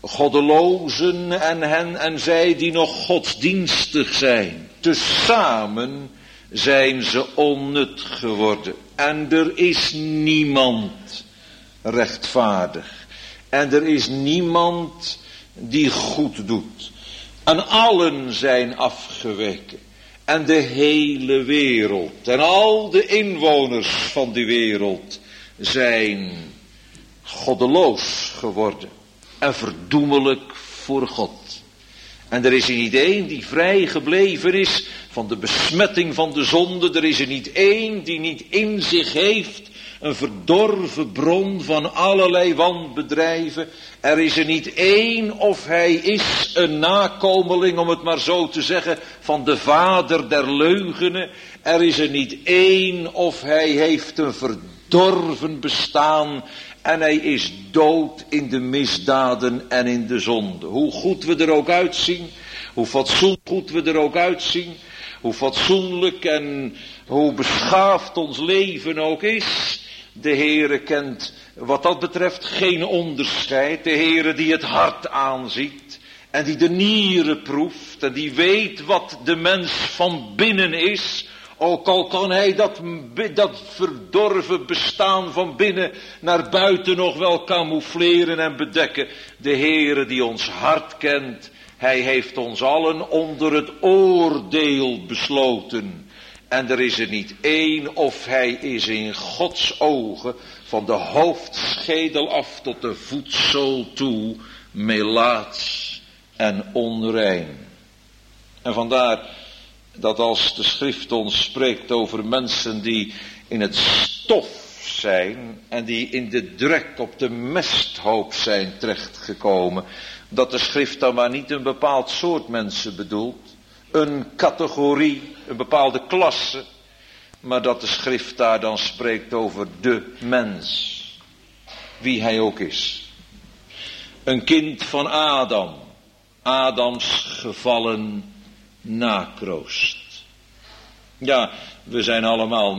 goddelozen en hen en zij die nog godsdienstig zijn. Tezamen zijn ze onnut geworden. En er is niemand rechtvaardig. En er is niemand die goed doet. En allen zijn afgeweken. En de hele wereld en al de inwoners van die wereld zijn goddeloos geworden. En verdoemelijk voor God. En er is er niet één die vrij gebleven is van de besmetting van de zonde. Er is er niet één die niet in zich heeft een verdorven bron van allerlei wanbedrijven. Er is er niet één of hij is een nakomeling, om het maar zo te zeggen, van de vader der leugenen. Er is er niet één of hij heeft een verdorven bestaan en hij is dood in de misdaden en in de zonde. Hoe goed we er ook uitzien, hoe fatsoenlijk we er ook uitzien, hoe fatsoenlijk en hoe beschaafd ons leven ook is. De Heere kent wat dat betreft geen onderscheid. De Heere die het hart aanziet en die de nieren proeft en die weet wat de mens van binnen is. Ook al kan hij dat verdorven bestaan van binnen naar buiten nog wel camoufleren en bedekken. De Heere die ons hart kent, hij heeft ons allen onder het oordeel besloten. En er is er niet één of hij is in Gods ogen van de hoofdschedel af tot de voetzool toe melaats en onrein. En vandaar dat als de schrift ons spreekt over mensen die in het stof zijn en die in de drek op de mesthoop zijn terechtgekomen, dat de schrift dan maar niet een bepaald soort mensen bedoelt, een categorie, een bepaalde klasse, maar dat de schrift daar dan spreekt over de mens, wie hij ook is. Een kind van Adam, Adams gevallen nakroost. Ja, we zijn allemaal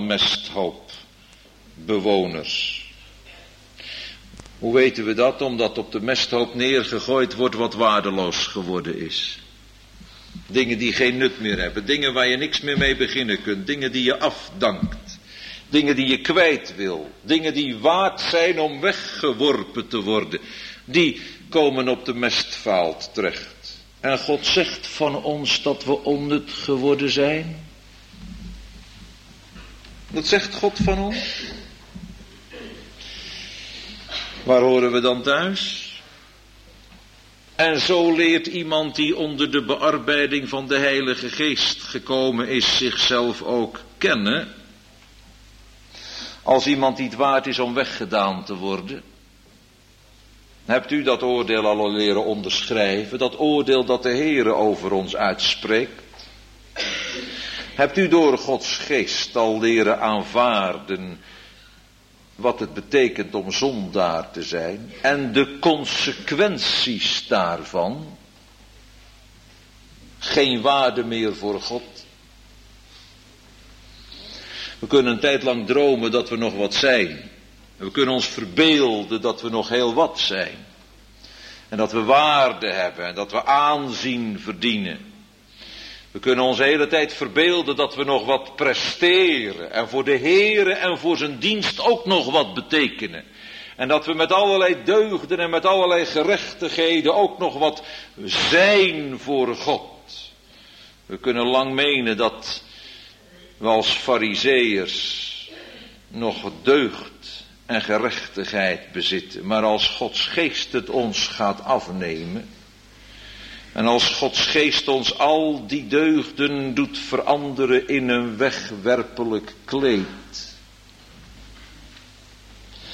mesthoopbewoners. Hoe weten we dat? Omdat op de mesthoop neergegooid wordt wat waardeloos geworden is. Dingen die geen nut meer hebben. Dingen waar je niks meer mee beginnen kunt. Dingen die je afdankt. Dingen die je kwijt wil. Dingen die waard zijn om weggeworpen te worden. Die komen op de mestvaalt terecht. En God zegt van ons dat we onnut geworden zijn. Wat zegt God van ons? Waar horen we dan thuis? En zo leert iemand die onder de bearbeiding van de Heilige Geest gekomen is zichzelf ook kennen. Als iemand niet waard is om weggedaan te worden. Hebt u dat oordeel al leren onderschrijven? Dat oordeel dat de Heere over ons uitspreekt? Hebt u door Gods Geest al leren aanvaarden wat het betekent om zondaar te zijn en de consequenties daarvan? Geen waarde meer voor God. We kunnen een tijd lang dromen dat we nog wat zijn. We kunnen ons verbeelden dat we nog heel wat zijn. En dat we waarde hebben en dat we aanzien verdienen. We kunnen ons de hele tijd verbeelden dat we nog wat presteren. En voor de Heere en voor zijn dienst ook nog wat betekenen. En dat we met allerlei deugden en met allerlei gerechtigheden ook nog wat zijn voor God. We kunnen lang menen dat we als Farizeeërs nog deugd en gerechtigheid bezitten. Maar als Gods Geest het ons gaat afnemen. En als Gods Geest ons al die deugden doet veranderen in een wegwerpelijk kleed.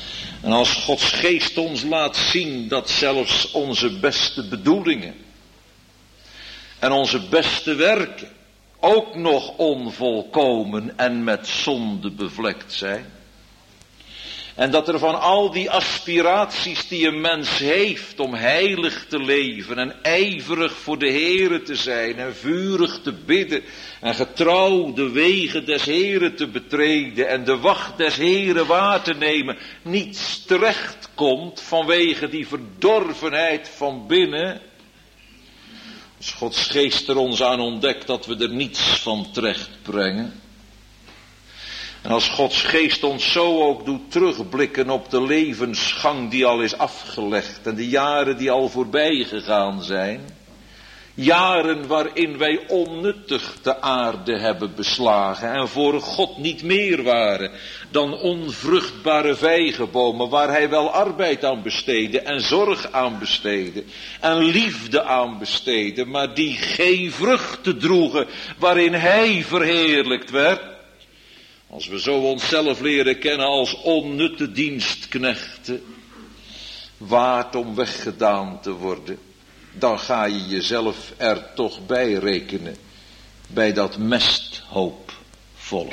En als Gods geest ons laat zien dat zelfs onze beste bedoelingen en onze beste werken ook nog onvolkomen en met zonde bevlekt zijn. En dat er van al die aspiraties die een mens heeft om heilig te leven en ijverig voor de Heere te zijn en vurig te bidden en getrouw de wegen des Heere te betreden en de wacht des Heere waar te nemen, niets terecht komt vanwege die verdorvenheid van binnen. Als Gods geest er ons aan ontdekt dat we er niets van terecht brengen. En als Gods geest ons zo ook doet terugblikken op de levensgang die al is afgelegd en de jaren die al voorbij gegaan zijn. Jaren waarin wij onnuttig de aarde hebben beslagen en voor God niet meer waren dan onvruchtbare vijgenbomen waar hij wel arbeid aan besteedde en zorg aan besteedde en liefde aan besteedde, maar die geen vruchten droegen waarin hij verheerlijkt werd. Als we zo onszelf leren kennen als onnutte dienstknechten, waard om weggedaan te worden, dan ga je jezelf er toch bij rekenen, bij dat mesthoopvolk.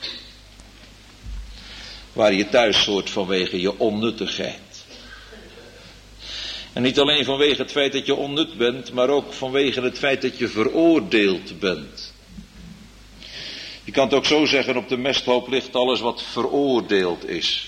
Waar je thuis hoort vanwege je onnuttigheid. En niet alleen vanwege het feit dat je onnut bent, maar ook vanwege het feit dat je veroordeeld bent. Je kan het ook zo zeggen, op de mesthoop ligt alles wat veroordeeld is.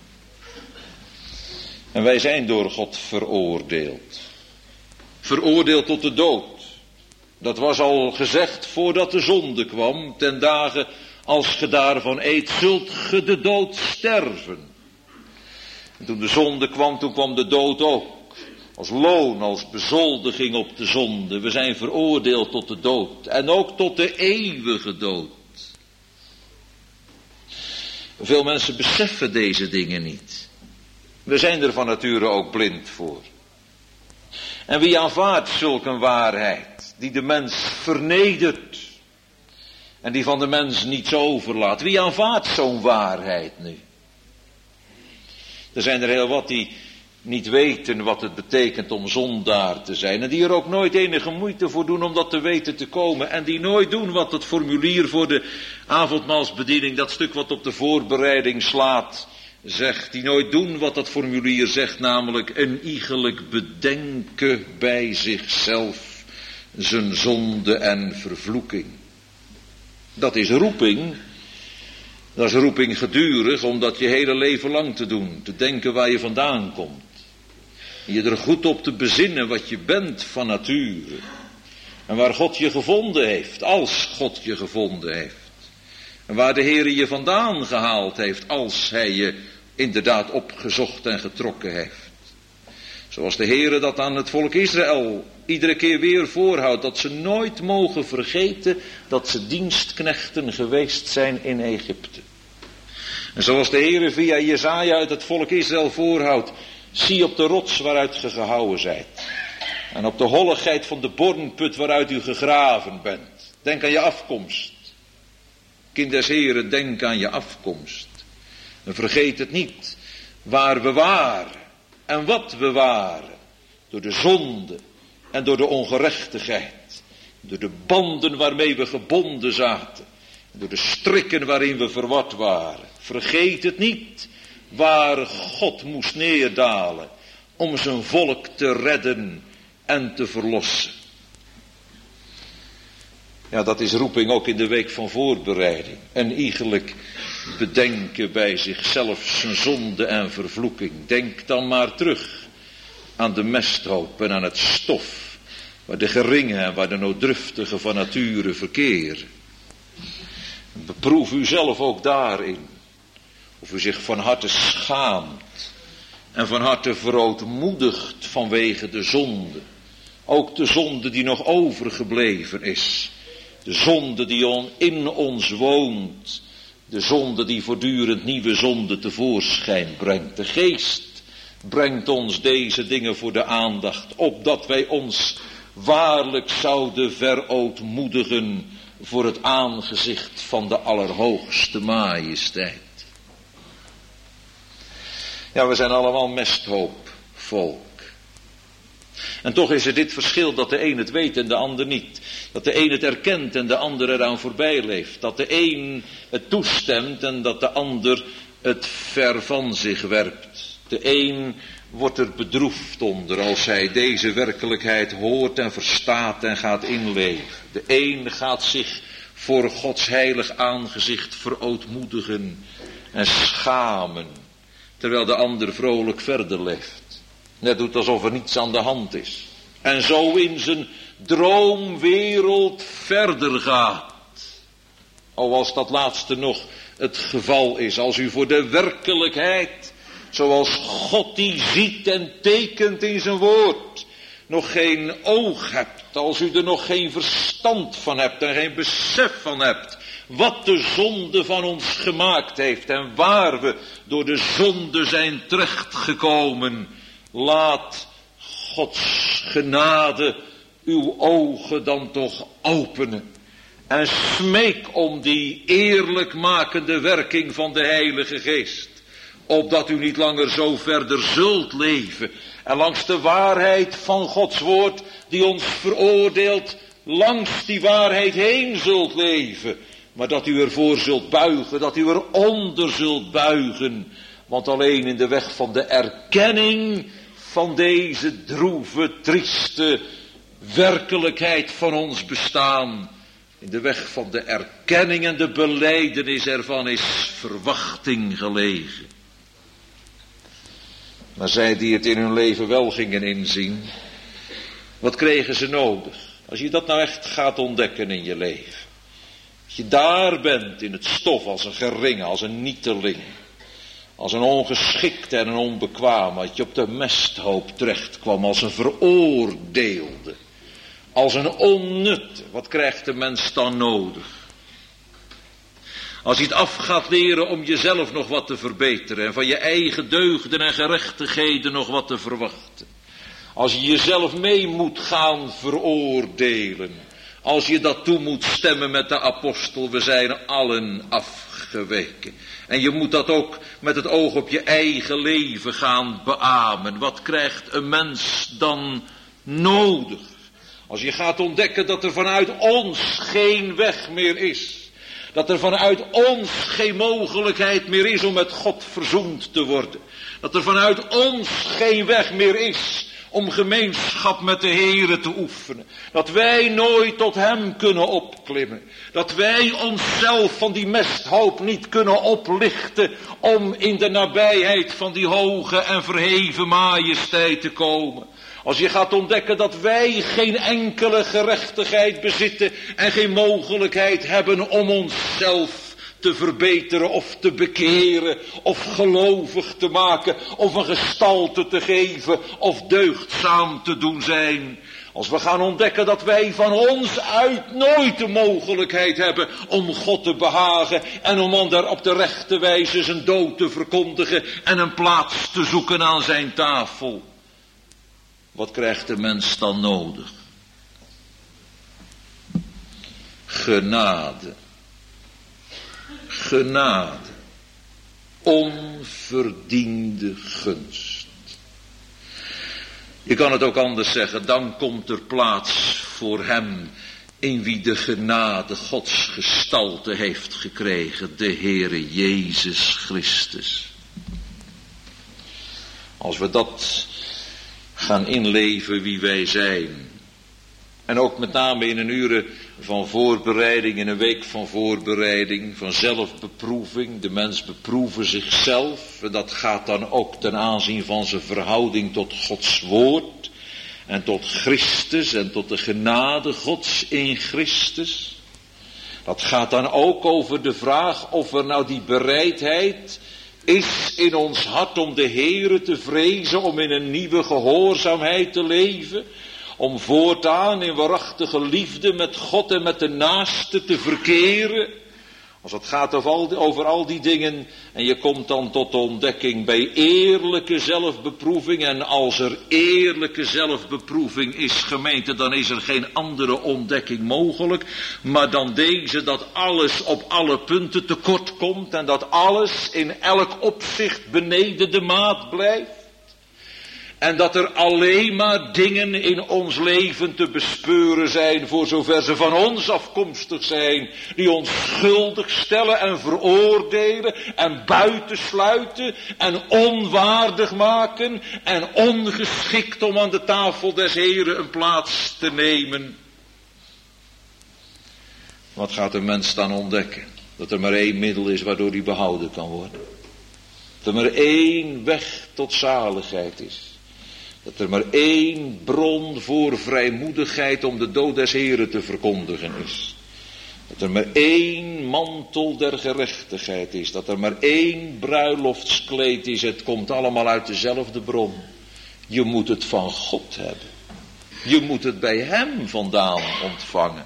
En wij zijn door God veroordeeld. Veroordeeld tot de dood. Dat was al gezegd voordat de zonde kwam. Ten dagen als ge daarvan eet, zult ge de dood sterven. En toen de zonde kwam, toen kwam de dood ook. Als loon, als bezoldiging op de zonde. We zijn veroordeeld tot de dood. En ook tot de eeuwige dood. Veel mensen beseffen deze dingen niet. We zijn er van nature ook blind voor. En wie aanvaardt zulk een waarheid, die de mens vernedert en die van de mens niets overlaat, wie aanvaardt zo'n waarheid nu? Er zijn er heel wat die niet weten wat het betekent om zondaar te zijn en die er ook nooit enige moeite voor doen om dat te weten te komen en die nooit doen wat het formulier voor de avondmaalsbediening, dat stuk wat op de voorbereiding slaat, zegt, die nooit doen wat dat formulier zegt, namelijk een iegelijk bedenken bij zichzelf, zijn zonde en vervloeking. Dat is roeping. Dat is roeping gedurig om dat je hele leven lang te doen, te denken waar je vandaan komt. En je er goed op te bezinnen wat je bent van nature. En waar God je gevonden heeft, als God je gevonden heeft. En waar de Heere je vandaan gehaald heeft, als hij je inderdaad opgezocht en getrokken heeft. Zoals de Heere dat aan het volk Israël iedere keer weer voorhoudt, dat ze nooit mogen vergeten dat ze dienstknechten geweest zijn in Egypte. En zoals de Heere via Jesaja uit het volk Israël voorhoudt, zie op de rots waaruit ge gehouwen zijt. En op de holligheid van de bornput waaruit u gegraven bent. Denk aan je afkomst. Kind des Heeren, denk aan je afkomst. En vergeet het niet, waar we waren en wat we waren. Door de zonde en door de ongerechtigheid. Door de banden waarmee we gebonden zaten. Door de strikken waarin we verward waren. Vergeet het niet, waar God moest neerdalen om zijn volk te redden en te verlossen. Ja, dat is roeping ook in de week van voorbereiding. En iegelijk bedenken bij zichzelf zijn zonde en vervloeking. Denk dan maar terug aan de mesthoop en aan het stof, waar de geringen en waar de nooddruftigen van nature verkeren. Beproef u zelf ook daarin, of u zich van harte schaamt en van harte verootmoedigt vanwege de zonde. Ook de zonde die nog overgebleven is. De zonde die in ons woont. De zonde die voortdurend nieuwe zonde tevoorschijn brengt. De geest brengt ons deze dingen voor de aandacht, opdat wij ons waarlijk zouden verootmoedigen voor het aangezicht van de Allerhoogste Majesteit. Ja, we zijn allemaal mesthoop volk. En toch is er dit verschil dat de een het weet en de ander niet. Dat de een het erkent en de ander eraan voorbij leeft. Dat de een het toestemt en dat de ander het ver van zich werpt. De een wordt er bedroefd onder als hij deze werkelijkheid hoort en verstaat en gaat inleven. De een gaat zich voor Gods heilig aangezicht verootmoedigen en schamen, terwijl de ander vrolijk verder leeft. Net doet alsof er niets aan de hand is. En zo in zijn droomwereld verder gaat. Al als dat laatste nog het geval is. Als u voor de werkelijkheid, zoals God die ziet en tekent in zijn woord, nog geen oog hebt. Als u er nog geen verstand van hebt en geen besef van hebt. Wat de zonde van ons gemaakt heeft en waar we door de zonde zijn terechtgekomen. Laat Gods genade uw ogen dan toch openen. En smeek om die eerlijkmakende werking van de Heilige Geest. Opdat u niet langer zo verder zult leven. En langs de waarheid van Gods woord die ons veroordeelt, langs die waarheid heen zult leven. Maar dat u ervoor zult buigen, dat u eronder zult buigen. Want alleen in de weg van de erkenning van deze droeve, trieste werkelijkheid van ons bestaan, in de weg van de erkenning en de belijdenis ervan is verwachting gelegen. Maar zij die het in hun leven wel gingen inzien, wat kregen ze nodig? Als je dat nou echt gaat ontdekken in je leven. Als je daar bent in het stof als een geringe, als een nieteling. Als een ongeschikte en een onbekwame. Dat je op de mesthoop terecht kwam als een veroordeelde. Als een onnutte. Wat krijgt de mens dan nodig? Als je het af gaat leren om jezelf nog wat te verbeteren. En van je eigen deugden en gerechtigheden nog wat te verwachten. Als je jezelf mee moet gaan veroordelen. Als je dat toe moet stemmen met de apostel. We zijn allen afgeweken. En je moet dat ook met het oog op je eigen leven gaan beamen. Wat krijgt een mens dan nodig? Als je gaat ontdekken dat er vanuit ons geen weg meer is. Dat er vanuit ons geen mogelijkheid meer is om met God verzoend te worden. Dat er vanuit ons geen weg meer is om gemeenschap met de Heere te oefenen. Dat wij nooit tot Hem kunnen opklimmen. Dat wij onszelf van die mesthoop niet kunnen oplichten om in de nabijheid van die hoge en verheven majesteit te komen. Als je gaat ontdekken dat wij geen enkele gerechtigheid bezitten en geen mogelijkheid hebben om onszelf te verbeteren of te bekeren of gelovig te maken of een gestalte te geven of deugdzaam te doen zijn. Als we gaan ontdekken dat wij van ons uit nooit de mogelijkheid hebben om God te behagen en om op de rechte wijze zijn dood te verkondigen en een plaats te zoeken aan zijn tafel. Wat krijgt de mens dan nodig? Genade. Genade. Onverdiende gunst. Je kan het ook anders zeggen. Dan komt er plaats voor hem in wie de genade Gods gestalte heeft gekregen. De Heere Jezus Christus. Als we dat gaan inleven wie wij zijn. En ook met name in een uren van voorbereiding, in een week van voorbereiding, van zelfbeproeving. De mens beproeven zichzelf. En dat gaat dan ook ten aanzien van zijn verhouding tot Gods woord. En tot Christus en tot de genade Gods in Christus. Dat gaat dan ook over de vraag of er nou die bereidheid is in ons hart om de Heere te vrezen, om in een nieuwe gehoorzaamheid te leven, om voortaan in waarachtige liefde met God en met de naaste te verkeren, Als het gaat over al die dingen en je komt dan tot de ontdekking bij eerlijke zelfbeproeving. En als er eerlijke zelfbeproeving is, gemeente, dan is er geen andere ontdekking mogelijk. Maar dan deze, dat alles op alle punten tekort komt en dat alles in elk opzicht beneden de maat blijft. En dat er alleen maar dingen in ons leven te bespeuren zijn, voor zover ze van ons afkomstig zijn, die ons schuldig stellen en veroordelen en buitensluiten en onwaardig maken en ongeschikt om aan de tafel des Heren een plaats te nemen. Wat gaat een mens dan ontdekken? Dat er maar één middel is waardoor hij behouden kan worden. Dat er maar één weg tot zaligheid is. Dat er maar één bron voor vrijmoedigheid om de dood des Heren te verkondigen is. Dat er maar één mantel der gerechtigheid is. Dat er maar één bruiloftskleed is. Het komt allemaal uit dezelfde bron. Je moet het van God hebben. Je moet het bij Hem vandaan ontvangen.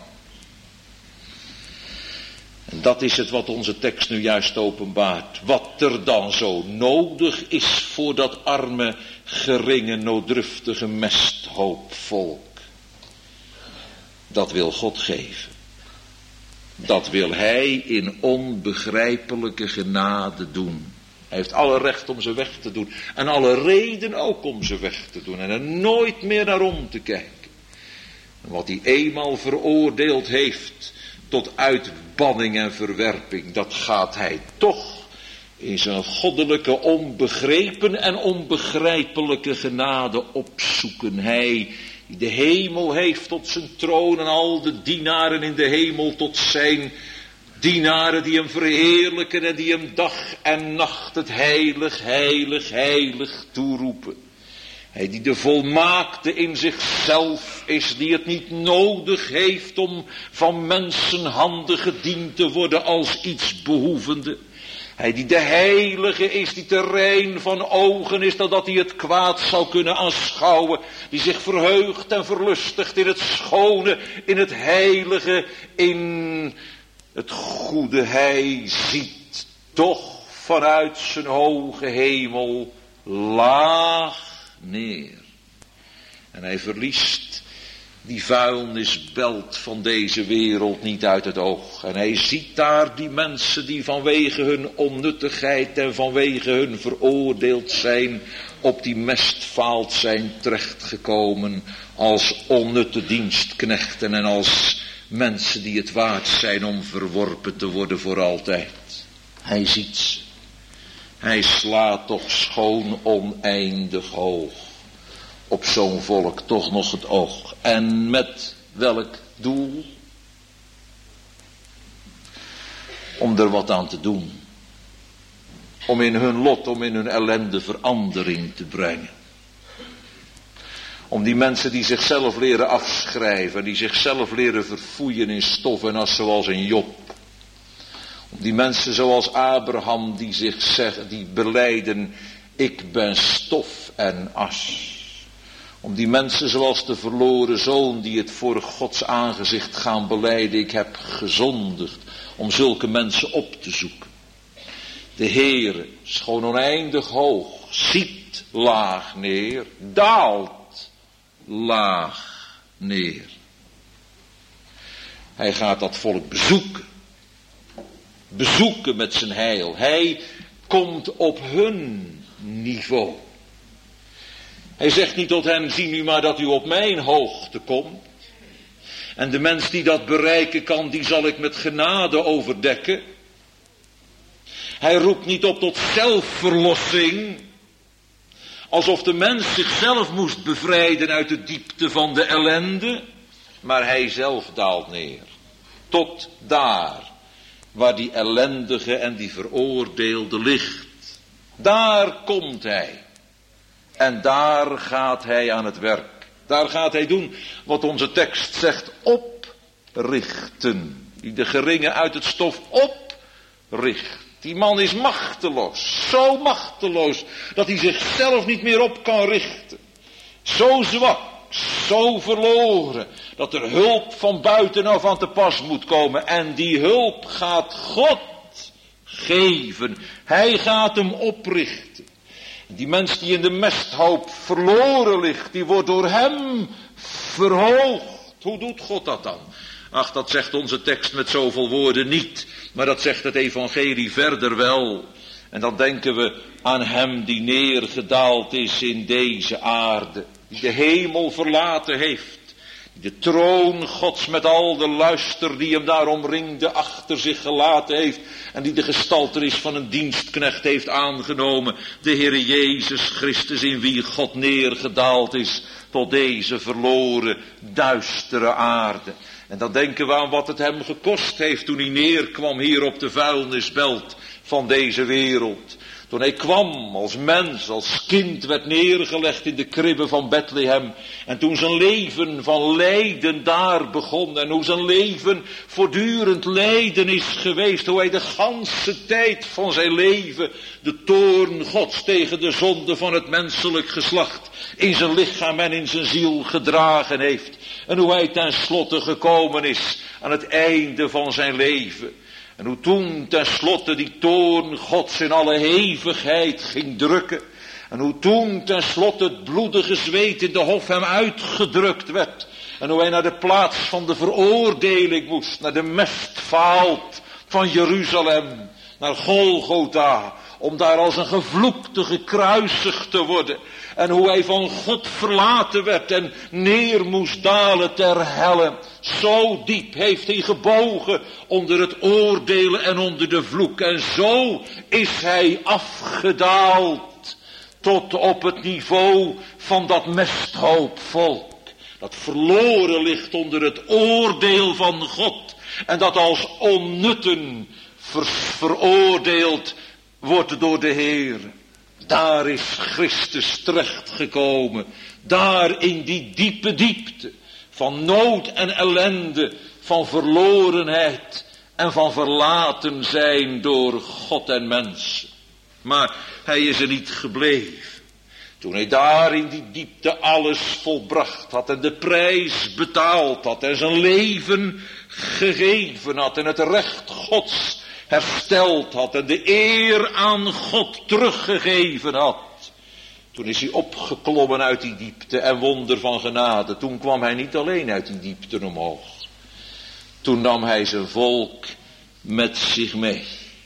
En dat is het wat onze tekst nu juist openbaart. Wat er dan zo nodig is voor dat arme, geringe, nooddruftige mesthoop volk. Dat wil God geven. Dat wil Hij in onbegrijpelijke genade doen. Hij heeft alle recht om ze weg te doen. En alle reden ook om ze weg te doen. En er nooit meer naar om te kijken. En wat Hij eenmaal veroordeeld heeft tot uitbanning en verwerping, dat gaat Hij toch in zijn goddelijke, onbegrepen en onbegrijpelijke genade opzoeken. Hij die de hemel heeft tot zijn troon en al de dienaren in de hemel tot zijn dienaren die hem verheerlijken en die hem dag en nacht het heilig, heilig, heilig toeroepen. Hij die de volmaakte in zichzelf is, die het niet nodig heeft om van mensenhanden gediend te worden als iets behoevende. Hij die de heilige is, die te rein van ogen is, dat hij het kwaad zou kunnen aanschouwen. Die zich verheugt en verlustigt in het schone, in het heilige, in het goede. Hij ziet toch vanuit zijn hoge hemel laag neer. En hij verliest die vuilnisbelt van deze wereld niet uit het oog. En hij ziet daar die mensen die vanwege hun onnuttigheid en vanwege hun veroordeeld zijn, op die mestvaalt zijn terechtgekomen als onnutte dienstknechten en als mensen die het waard zijn om verworpen te worden voor altijd. Hij ziet ze. Hij slaat toch schoon oneindig hoog op zo'n volk toch nog het oog. En met welk doel? Om er wat aan te doen. Om in hun lot, om in hun ellende verandering te brengen. Om die mensen die zichzelf leren afschrijven, die zichzelf leren verfoeien in stof en as zoals een Job. Om die mensen zoals Abraham die zich zeggen, die belijden, ik ben stof en as. Om die mensen zoals de verloren zoon die het voor Gods aangezicht gaan belijden, ik heb gezondigd, om zulke mensen op te zoeken. De Heere, schoon oneindig hoog, ziet laag neer, daalt laag neer. Hij gaat dat volk bezoeken. Bezoeken met zijn heil. Hij komt op hun niveau. Hij zegt niet tot hen, zie nu maar dat u op mijn hoogte komt. En de mens die dat bereiken kan, die zal ik met genade overdekken. Hij roept niet op tot zelfverlossing. Alsof de mens zichzelf moest bevrijden uit de diepte van de ellende. Maar hij zelf daalt neer. Tot daar waar die ellendige en die veroordeelde ligt. Daar komt hij. En daar gaat hij aan het werk. Daar gaat hij doen wat onze tekst zegt, oprichten. Die de geringe uit het stof opricht. Die man is machteloos, zo machteloos, dat hij zichzelf niet meer op kan richten. Zo zwak, Zo verloren, dat er hulp van buitenaf aan te pas moet komen. En die hulp gaat God geven. Hij gaat hem oprichten. Die mens die in de mesthoop verloren ligt, die wordt door hem verhoogd. Hoe doet God dat dan? Ach, dat zegt onze tekst met zoveel woorden niet. Maar dat zegt het evangelie verder wel. En dan denken we aan hem die neergedaald is in deze aarde. Die de hemel verlaten heeft. Die de troon Gods met al de luister die hem daar omringde achter zich gelaten heeft. En die de gestaltenis van een dienstknecht heeft aangenomen. De Heer Jezus Christus, in wie God neergedaald is tot deze verloren duistere aarde. En dan denken we aan wat het hem gekost heeft toen hij neerkwam hier op de vuilnisbelt van deze wereld. Toen hij kwam als mens, als kind, werd neergelegd in de kribbe van Bethlehem. En toen zijn leven van lijden daar begon. En hoe zijn leven voortdurend lijden is geweest. Hoe hij de ganse tijd van zijn leven de toorn Gods tegen de zonde van het menselijk geslacht in zijn lichaam en in zijn ziel gedragen heeft. En hoe hij tenslotte gekomen is aan het einde van zijn leven. En hoe toen tenslotte die toorn Gods in alle hevigheid ging drukken. En hoe toen tenslotte het bloedige zweet in de hof hem uitgedrukt werd. En hoe hij naar de plaats van de veroordeling moest. Naar de mestvaalt van Jeruzalem. Naar Golgotha. Om daar als een gevloekte gekruisigd te worden. En hoe hij van God verlaten werd en neer moest dalen ter helle. Zo diep heeft hij gebogen onder het oordelen en onder de vloek. En zo is hij afgedaald tot op het niveau van dat mesthoopvolk. Dat verloren ligt onder het oordeel van God. En dat als onnutten veroordeeld wordt door de Heer. Daar is Christus terechtgekomen. Daar in die diepe diepte van nood en ellende, van verlorenheid en van verlaten zijn door God en mensen. Maar hij is er niet gebleven. Toen hij daar in die diepte alles volbracht had en de prijs betaald had en zijn leven gegeven had en het recht Gods hersteld had en de eer aan God teruggegeven had. Toen is hij opgeklommen uit die diepte en wonder van genade. Toen kwam hij niet alleen uit die diepte omhoog. Toen nam hij zijn volk met zich mee.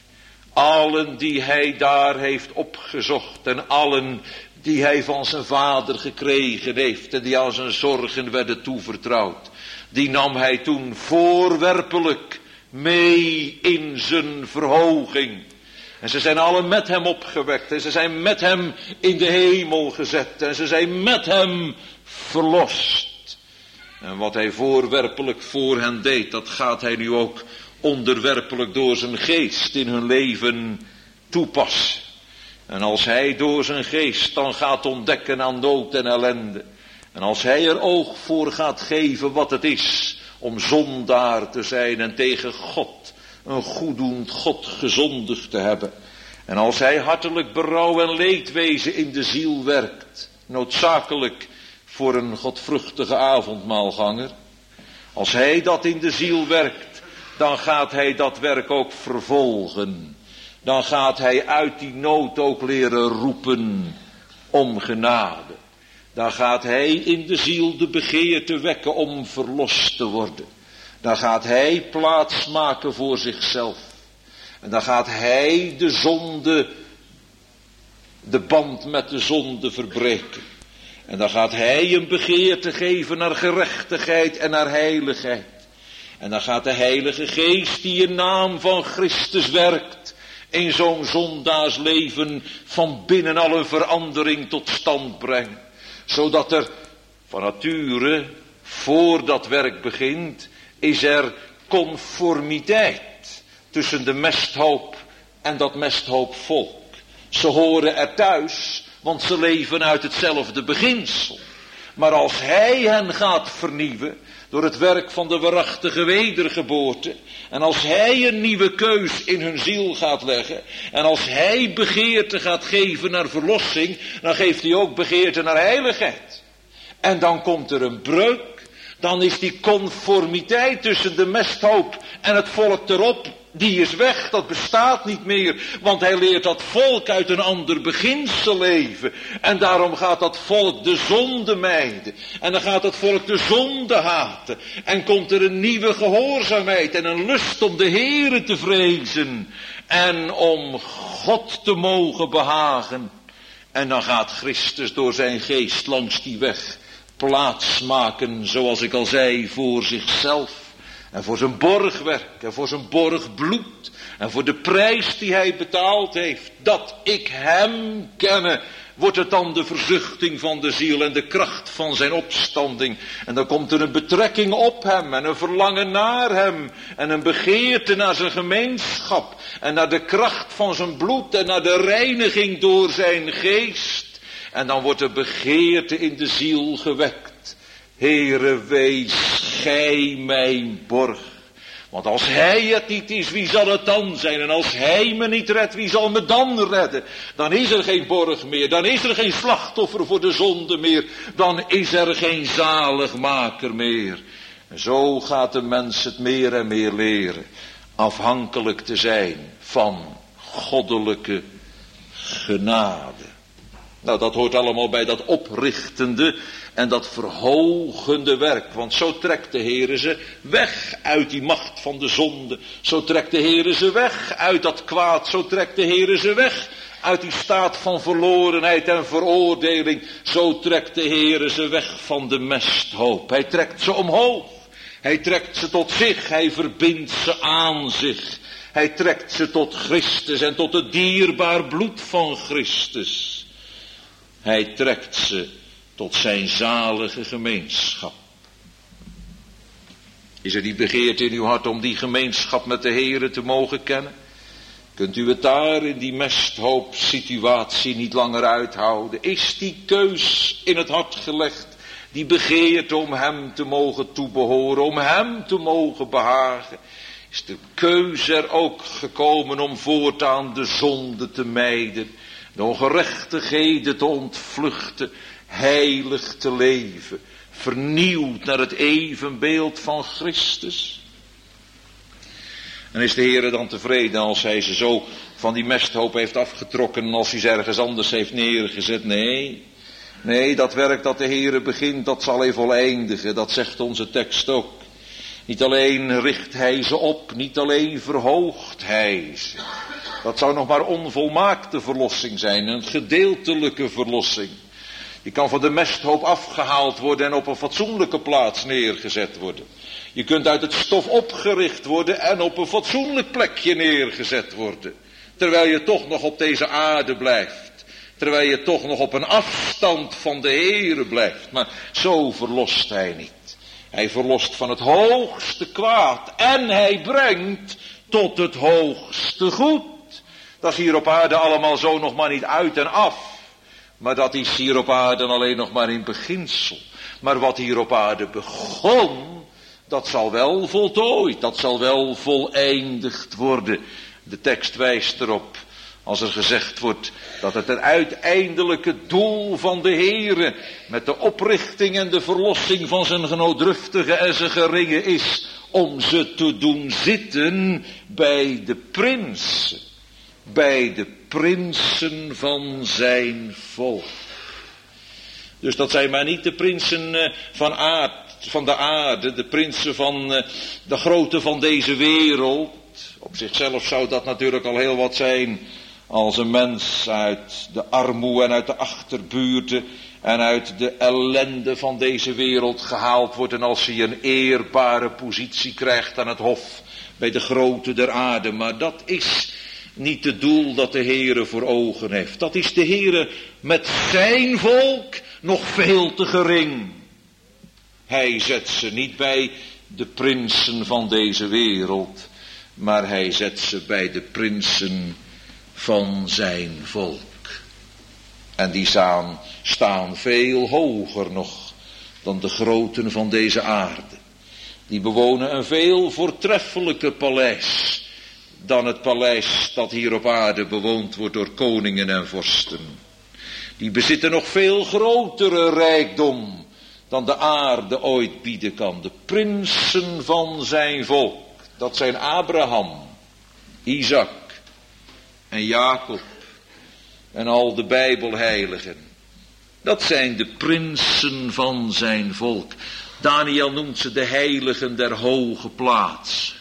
Allen die hij daar heeft opgezocht en allen die hij van zijn vader gekregen heeft en die aan zijn zorgen werden toevertrouwd. Die nam hij toen voorwerpelijk mee in zijn verhoging. En ze zijn allen met hem opgewekt. En ze zijn met hem in de hemel gezet. En ze zijn met hem verlost. En wat hij voorwerpelijk voor hen deed, dat gaat hij nu ook onderwerpelijk door zijn geest in hun leven toepassen. En als hij door zijn geest dan gaat ontdekken aan nood en ellende. En als hij er oog voor gaat geven wat het is om zondaar te zijn en tegen God, een goeddoend God, gezondigd te hebben. En als hij hartelijk berouw en leedwezen in de ziel werkt, noodzakelijk voor een godvruchtige avondmaalganger. Als hij dat in de ziel werkt, dan gaat hij dat werk ook vervolgen. Dan gaat hij uit die nood ook leren roepen om genade. Dan gaat hij in de ziel de begeerte wekken om verlost te worden. Dan gaat hij plaats maken voor zichzelf. En dan gaat hij de zonde, de band met de zonde verbreken. En dan gaat hij een begeerte geven naar gerechtigheid en naar heiligheid. En dan gaat de Heilige Geest die in naam van Christus werkt in zo'n zondaarsleven van binnen al een verandering tot stand brengen. Zodat er van nature, voor dat werk begint, is er conformiteit tussen de mesthoop en dat mesthoopvolk. Ze horen er thuis, want ze leven uit hetzelfde beginsel. Maar als hij hen gaat vernieuwen door het werk van de waarachtige wedergeboorte, en als hij een nieuwe keus in hun ziel gaat leggen, en als hij begeerte gaat geven naar verlossing, dan geeft hij ook begeerte naar heiligheid. En dan komt er een breuk. Dan is die conformiteit tussen de mesthoop en het volk erop, die is weg, dat bestaat niet meer. Want hij leert dat volk uit een ander beginsel leven. En daarom gaat dat volk de zonde mijden. En dan gaat het volk de zonde haten. En komt er een nieuwe gehoorzaamheid en een lust om de Heere te vrezen. En om God te mogen behagen. En dan gaat Christus door zijn geest langs die weg plaats maken, zoals ik al zei, voor zichzelf. En voor zijn borgwerk en voor zijn borgbloed. En voor de prijs die hij betaald heeft. Dat ik hem kenne. Wordt het dan de verzuchting van de ziel en de kracht van zijn opstanding. En dan komt er een betrekking op hem en een verlangen naar hem. En een begeerte naar zijn gemeenschap. En naar de kracht van zijn bloed en naar de reiniging door zijn geest. En dan wordt de begeerte in de ziel gewekt. Heere, wees gij mijn borg. Want als hij het niet is, wie zal het dan zijn? En als hij me niet redt, wie zal me dan redden? Dan is er geen borg meer. Dan is er geen slachtoffer voor de zonde meer. Dan is er geen zaligmaker meer. En zo gaat de mens het meer en meer leren. Afhankelijk te zijn van goddelijke genade. Nou, dat hoort allemaal bij dat oprichtende en dat verhogende werk. Want zo trekt de Heere ze weg uit die macht van de zonde. Zo trekt de Heere ze weg uit dat kwaad. Zo trekt de Heere ze weg uit die staat van verlorenheid en veroordeling. Zo trekt de Heere ze weg van de mesthoop. Hij trekt ze omhoog. Hij trekt ze tot zich. Hij verbindt ze aan zich. Hij trekt ze tot Christus en tot het dierbaar bloed van Christus. Hij trekt ze tot zijn zalige gemeenschap. Is er die begeerte in uw hart om die gemeenschap met de Heere te mogen kennen? Kunt u het daar in die mesthoop situatie niet langer uithouden? Is die keus in het hart gelegd? Die begeerte om hem te mogen toebehoren, om hem te mogen behagen? Is de keuze er ook gekomen om voortaan de zonde te mijden? De ongerechtigheden te ontvluchten, heilig te leven, vernieuwd naar het evenbeeld van Christus. En is de Heere dan tevreden als hij ze zo van die mesthoop heeft afgetrokken en als hij ze ergens anders heeft neergezet? Nee, dat werk dat de Heere begint, dat zal hij voleindigen, dat zegt onze tekst ook. Niet alleen richt hij ze op, niet alleen verhoogt hij ze. Dat zou nog maar onvolmaakte verlossing zijn, een gedeeltelijke verlossing. Je kan van de mesthoop afgehaald worden en op een fatsoenlijke plaats neergezet worden. Je kunt uit het stof opgericht worden en op een fatsoenlijk plekje neergezet worden. Terwijl je toch nog op deze aarde blijft. Terwijl je toch nog op een afstand van de Heere blijft. Maar zo verlost hij niet. Hij verlost van het hoogste kwaad en hij brengt tot het hoogste goed. Dat is hier op aarde allemaal zo nog maar niet uit en af. Maar dat is hier op aarde alleen nog maar in beginsel. Maar wat hier op aarde begon, dat zal wel voltooid, dat zal wel voleindigd worden. De tekst wijst erop, als er gezegd wordt dat het uiteindelijke doel van de Heere met de oprichting en de verlossing van zijn genoodruftige en zijn geringe is om ze te doen zitten bij de prinsen. Bij de prinsen van zijn volk. Dus dat zijn maar niet de prinsen van de aarde, de prinsen van de grootte van deze wereld. Op zichzelf zou dat natuurlijk al heel wat zijn als een mens uit de armoede en uit de achterbuurten en uit de ellende van deze wereld gehaald wordt en als hij een eerbare positie krijgt aan het hof bij de grote der aarde. Maar dat is niet het doel dat de Heere voor ogen heeft. Dat is de Heere met zijn volk nog veel te gering. Hij zet ze niet bij de prinsen van deze wereld, maar hij zet ze bij de prinsen van zijn volk. En die staan veel hoger nog dan de groten van deze aarde. Die bewonen een veel voortreffelijker paleis dan het paleis dat hier op aarde bewoond wordt door koningen en vorsten. Die bezitten nog veel grotere rijkdom dan de aarde ooit bieden kan. De prinsen van zijn volk, dat zijn Abraham, Isaac en Jacob en al de Bijbelheiligen. Dat zijn de prinsen van zijn volk. Daniel noemt ze de heiligen der hoge plaats.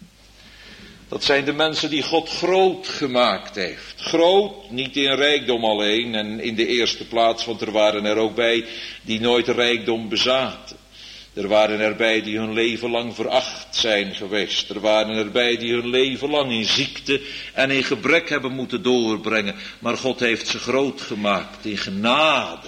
Dat zijn de mensen die God groot gemaakt heeft. Groot, niet in rijkdom alleen en in de eerste plaats, want er waren er ook bij die nooit rijkdom bezaten. Er waren erbij die hun leven lang veracht zijn geweest. Er waren erbij die hun leven lang in ziekte en in gebrek hebben moeten doorbrengen. Maar God heeft ze groot gemaakt in genade.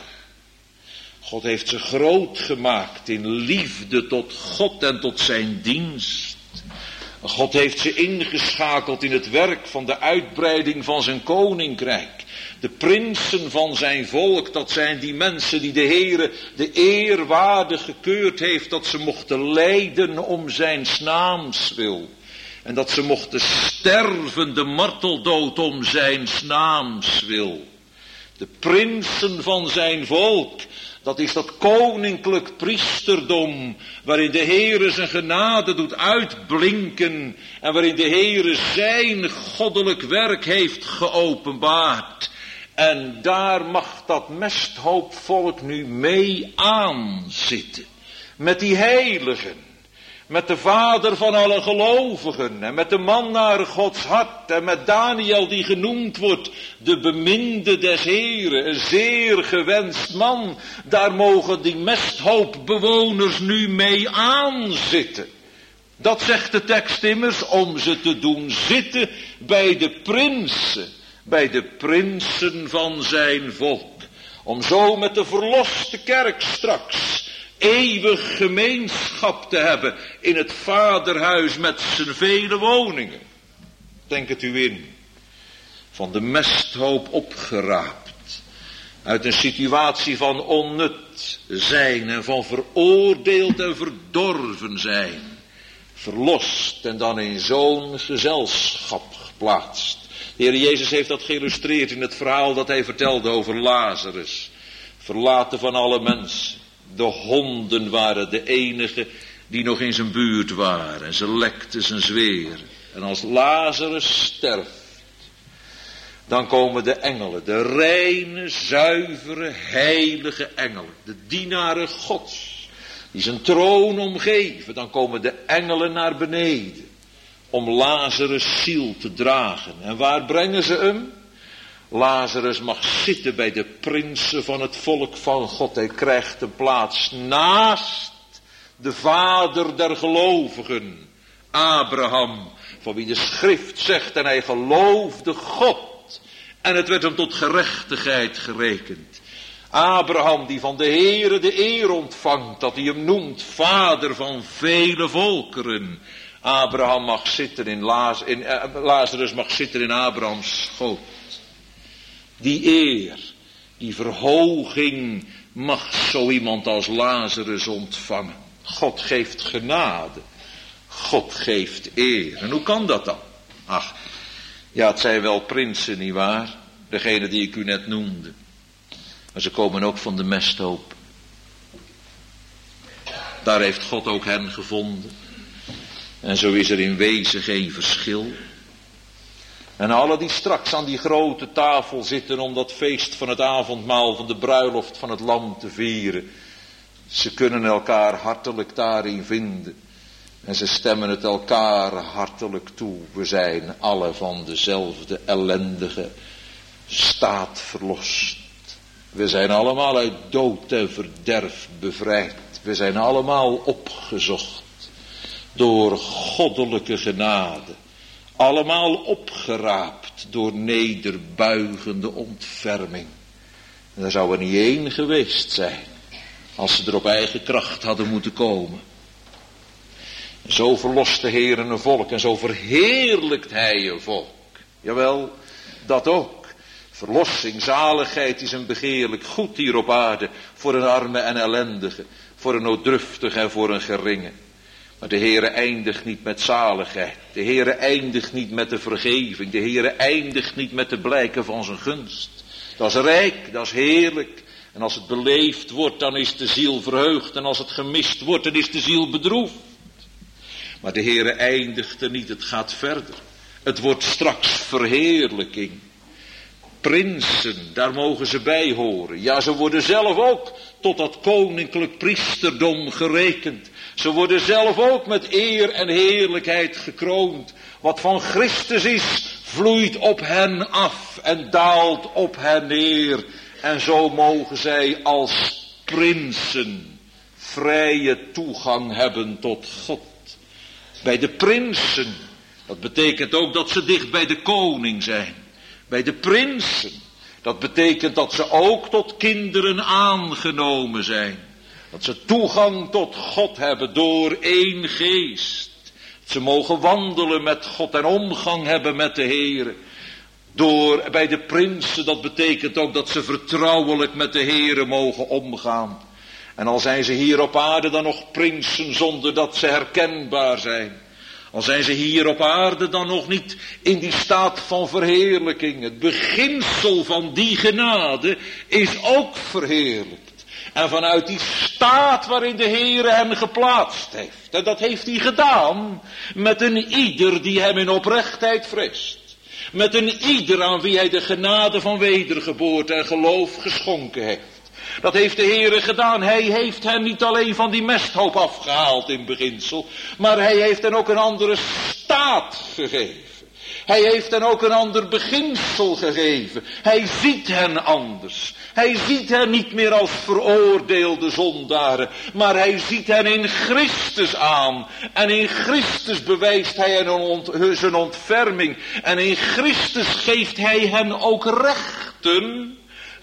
God heeft ze groot gemaakt in liefde tot God en tot zijn dienst. God heeft ze ingeschakeld in het werk van de uitbreiding van zijn koninkrijk. De prinsen van zijn volk, dat zijn die mensen die de Heere de eer waardig gekeurd heeft dat ze mochten lijden om zijn naams wil. En dat ze mochten sterven de marteldood om zijn naams wil. De prinsen van zijn volk, dat is dat koninklijk priesterdom, waarin de Heere zijn genade doet uitblinken en waarin de Heere zijn goddelijk werk heeft geopenbaard. En daar mag dat mesthoop volk nu mee aanzitten. Met die heiligen, met de vader van alle gelovigen en met de man naar Gods hart en met Daniel die genoemd wordt, de beminde des Heren, een zeer gewenst man. Daar mogen die mesthoopbewoners nu mee aanzitten. Dat zegt de tekst immers, om ze te doen zitten bij de prinsen. Bij de prinsen van zijn volk. Om zo met de verloste kerk straks eeuwig gemeenschap te hebben in het vaderhuis met zijn vele woningen. Denk het u in. Van de mesthoop opgeraapt. Uit een situatie van onnut zijn en van veroordeeld en verdorven zijn. Verlost en dan in zo'n gezelschap geplaatst. De Heer Jezus heeft dat geïllustreerd in het verhaal dat hij vertelde over Lazarus. Verlaten van alle mensen. De honden waren de enige die nog in zijn buurt waren. En ze lekten zijn zweren. En als Lazarus sterft, dan komen de engelen. De reine, zuivere, heilige engelen. De dienaren Gods. Die zijn troon omgeven. Dan komen de engelen naar beneden. Om Lazarus' ziel te dragen. En waar brengen ze hem? Lazarus mag zitten bij de prinsen van het volk van God. Hij krijgt een plaats naast de vader der gelovigen, Abraham, van wie de schrift zegt, en hij geloofde God. En het werd hem tot gerechtigheid gerekend. Abraham die van de Heere de eer ontvangt, dat hij hem noemt vader van vele volkeren. Abraham mag zitten Lazarus mag zitten in Abrahams schoot. Die eer, die verhoging mag zo iemand als Lazarus ontvangen. God geeft genade. God geeft eer. En hoe kan dat dan? Ach, ja, het zijn wel prinsen, nietwaar? Degene die ik u net noemde. Maar ze komen ook van de mesthoop. Daar heeft God ook hen gevonden. En zo is er in wezen geen verschil. En alle die straks aan die grote tafel zitten om dat feest van het avondmaal van de bruiloft van het lam te vieren. Ze kunnen elkaar hartelijk daarin vinden. En ze stemmen het elkaar hartelijk toe. We zijn alle van dezelfde ellendige staat verlost. We zijn allemaal uit dood en verderf bevrijd. We zijn allemaal opgezocht door goddelijke genade. Allemaal opgeraapt door nederbuigende ontferming. En er zou er niet één geweest zijn als ze er op eigen kracht hadden moeten komen. En zo verlost de Heer een volk en zo verheerlijkt hij een volk. Jawel, dat ook. Verlossing, zaligheid is een begeerlijk goed hier op aarde voor een arme en ellendige, voor een nooddruftige en voor een geringe. Maar de Heere eindigt niet met zaligheid. De Heere eindigt niet met de vergeving. De Heere eindigt niet met de blijken van zijn gunst. Dat is rijk, dat is heerlijk. En als het beleefd wordt, dan is de ziel verheugd. En als het gemist wordt, dan is de ziel bedroefd. Maar de Heere eindigt er niet, het gaat verder. Het wordt straks verheerlijking. Prinsen, daar mogen ze bij horen. Ja, ze worden zelf ook tot dat koninklijk priesterdom gerekend. Ze worden zelf ook met eer en heerlijkheid gekroond. Wat van Christus is, vloeit op hen af en daalt op hen neer. En zo mogen zij als prinsen vrije toegang hebben tot God. Bij de prinsen, dat betekent ook dat ze dicht bij de koning zijn. Bij de prinsen, dat betekent dat ze ook tot kinderen aangenomen zijn. Dat ze toegang tot God hebben door één geest. Dat ze mogen wandelen met God en omgang hebben met de Heere. Bij de prinsen, dat betekent ook dat ze vertrouwelijk met de Heere mogen omgaan. En al zijn ze hier op aarde dan nog prinsen zonder dat ze herkenbaar zijn. Al zijn ze hier op aarde dan nog niet in die staat van verheerlijking. Het beginsel van die genade is ook verheerlijkt. En vanuit die staat waarin de Heere hem geplaatst heeft. En dat heeft hij gedaan met een ieder die hem in oprechtheid vreest. Met een ieder aan wie hij de genade van wedergeboorte en geloof geschonken heeft. Dat heeft de Heere gedaan. Hij heeft hen niet alleen van die mesthoop afgehaald in beginsel. Maar hij heeft hen ook een andere staat gegeven. Hij heeft hen ook een ander beginsel gegeven. Hij ziet hen anders. Hij ziet hen niet meer als veroordeelde zondaren. Maar hij ziet hen in Christus aan. En in Christus bewijst hij hen zijn ontferming. En in Christus geeft hij hen ook rechten.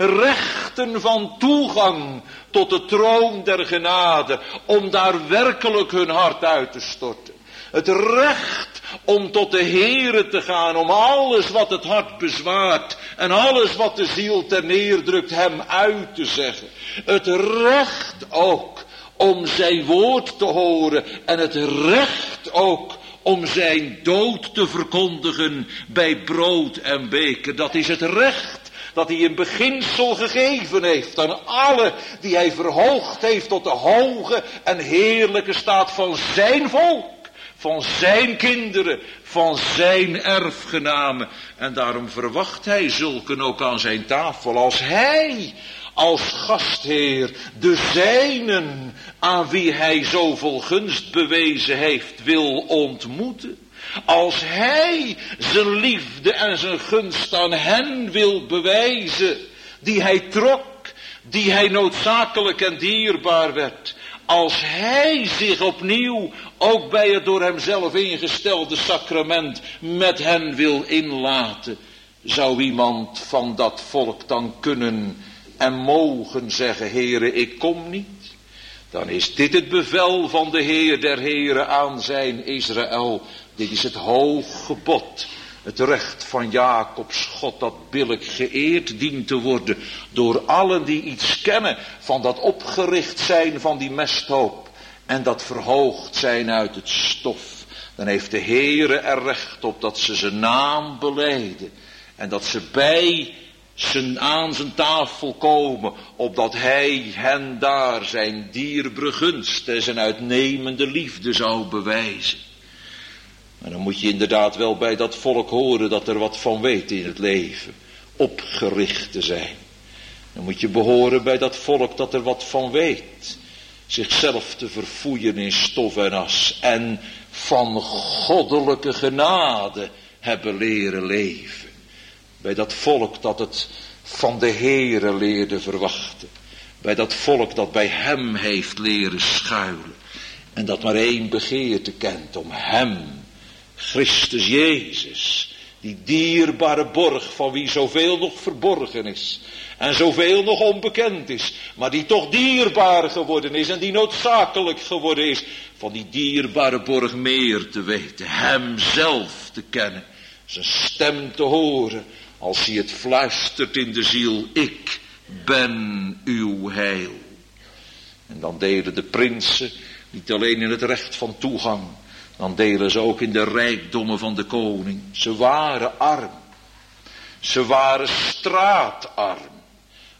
Rechten van toegang tot de troon der genade. Om daar werkelijk hun hart uit te storten. Het recht om tot de Heere te gaan, om alles wat het hart bezwaart en alles wat de ziel ter neerdrukt hem uit te zeggen. Het recht ook om zijn woord te horen en het recht ook om zijn dood te verkondigen bij brood en beker. Dat is het recht dat hij in beginsel gegeven heeft aan alle die hij verhoogd heeft tot de hoge en heerlijke staat van zijn volk. Van zijn kinderen, van zijn erfgenamen. En daarom verwacht hij zulken ook aan zijn tafel. Als hij als gastheer de zijnen aan wie hij zoveel gunst bewezen heeft wil ontmoeten. Als hij zijn liefde en zijn gunst aan hen wil bewijzen. Die hij trok, die hij noodzakelijk en dierbaar werd. Als hij zich opnieuw, ook bij het door hemzelf ingestelde sacrament, met hen wil inlaten, zou iemand van dat volk dan kunnen en mogen zeggen, Heere, ik kom niet. Dan is dit het bevel van de Heer der Heren aan zijn Israël. Dit is het hoog gebod. Het recht van Jacobs God dat billijk geëerd dient te worden door allen die iets kennen van dat opgericht zijn van die mesthoop en dat verhoogd zijn uit het stof. Dan heeft de Heere er recht op dat ze zijn naam belijden en dat ze aan zijn tafel komen, opdat hij hen daar zijn dierbare gunst en zijn uitnemende liefde zou bewijzen. Maar dan moet je inderdaad wel bij dat volk horen dat er wat van weet in het leven. Opgericht te zijn. Dan moet je behoren bij dat volk dat er wat van weet. Zichzelf te verfoeien in stof en as. En van goddelijke genade hebben leren leven. Bij dat volk dat het van de Heere leerde verwachten. Bij dat volk dat bij hem heeft leren schuilen. En dat maar één begeerte kent om hem. Christus Jezus, die dierbare borg van wie zoveel nog verborgen is en zoveel nog onbekend is, maar die toch dierbaar geworden is en die noodzakelijk geworden is, van die dierbare borg meer te weten, hem zelf te kennen, zijn stem te horen als hij het fluistert in de ziel, ik ben uw heil. En dan delen de prinsen niet alleen in het recht van toegang, dan delen ze ook in de rijkdommen van de koning. Ze waren arm. Ze waren straatarm.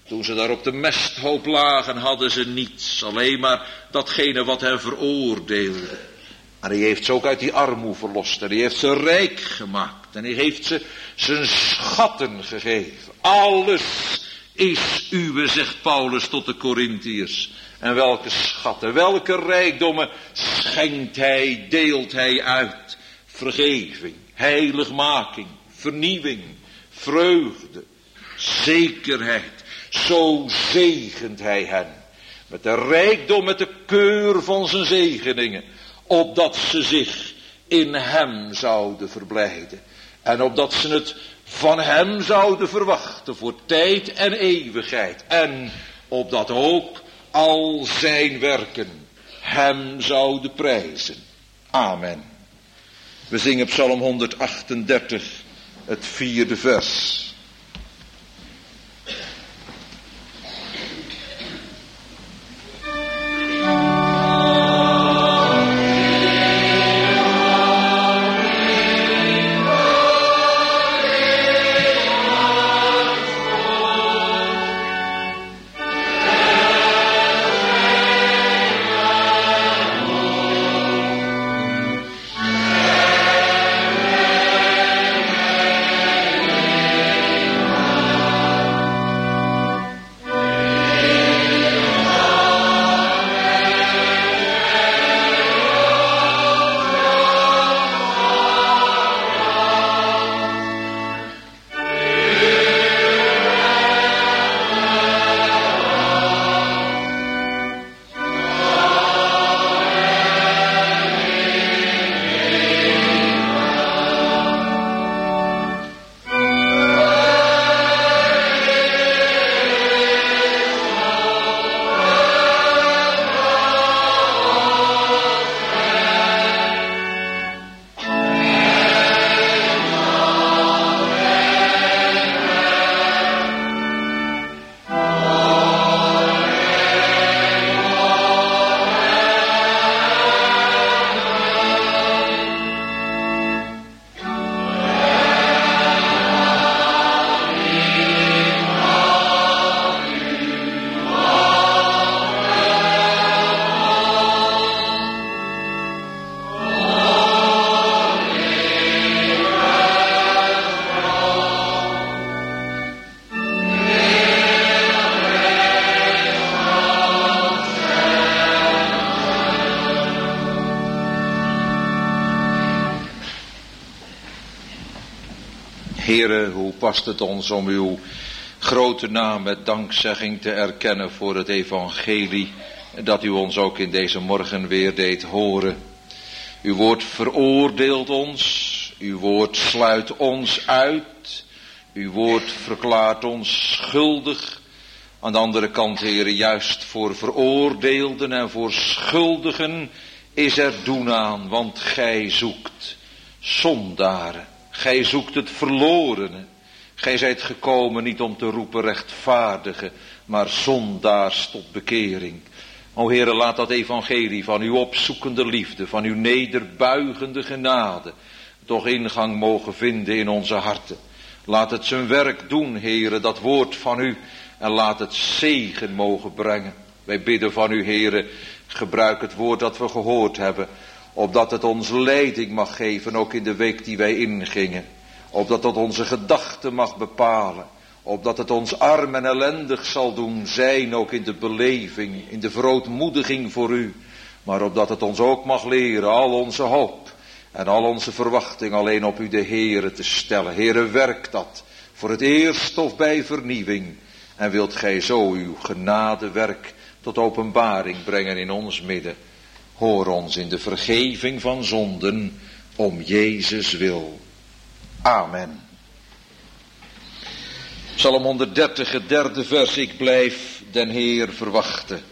Toen ze daar op de mesthoop lagen, hadden ze niets. Alleen maar datgene wat hen veroordeelde. En hij heeft ze ook uit die armoede verlost. En hij heeft ze rijk gemaakt. En hij heeft ze zijn schatten gegeven. Alles is uwe, zegt Paulus tot de Korintiërs. En welke schatten, welke rijkdommen schenkt hij, deelt hij uit. Vergeving, heiligmaking, vernieuwing, vreugde, zekerheid. Zo zegent hij hen. Met de rijkdom, met de keur van zijn zegeningen. Opdat ze zich in hem zouden verblijden. En opdat ze het van hem zouden verwachten voor tijd en eeuwigheid. En opdat ook al zijn werken hem zouden prijzen. Amen. We zingen Psalm 138, het 4e vers. Heere, hoe past het ons om uw grote naam met dankzegging te erkennen voor het evangelie dat u ons ook in deze morgen weer deed horen. Uw woord veroordeelt ons, uw woord sluit ons uit, uw woord verklaart ons schuldig. Aan de andere kant, Heere, juist voor veroordeelden en voor schuldigen is er doen aan, want gij zoekt zondaren. Gij zoekt het verlorene. Gij zijt gekomen niet om te roepen rechtvaardigen, maar zondaars tot bekering. O Heere, laat dat evangelie van uw opzoekende liefde, van uw nederbuigende genade, toch ingang mogen vinden in onze harten. Laat het zijn werk doen, Heere, dat woord van u, en laat het zegen mogen brengen. Wij bidden van u, Heere, gebruik het woord dat we gehoord hebben, opdat het ons leiding mag geven, ook in de week die wij ingingen. Opdat het onze gedachten mag bepalen. Opdat het ons arm en ellendig zal doen zijn, ook in de beleving, in de verootmoediging voor u. Maar opdat het ons ook mag leren al onze hoop en al onze verwachting alleen op u de Heere te stellen. Heere, werk dat voor het eerst of bij vernieuwing. En wilt gij zo uw genadewerk tot openbaring brengen in ons midden. Hoor ons in de vergeving van zonden, om Jezus wil. Amen. Psalm 130, het 3e vers. Ik blijf den Heer verwachten.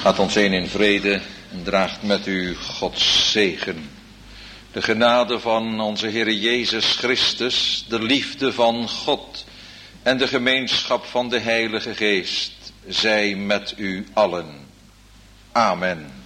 Gaat ons heen in vrede en draagt met u Gods zegen. De genade van onze Heere Jezus Christus, de liefde van God en de gemeenschap van de Heilige Geest zij met u allen. Amen.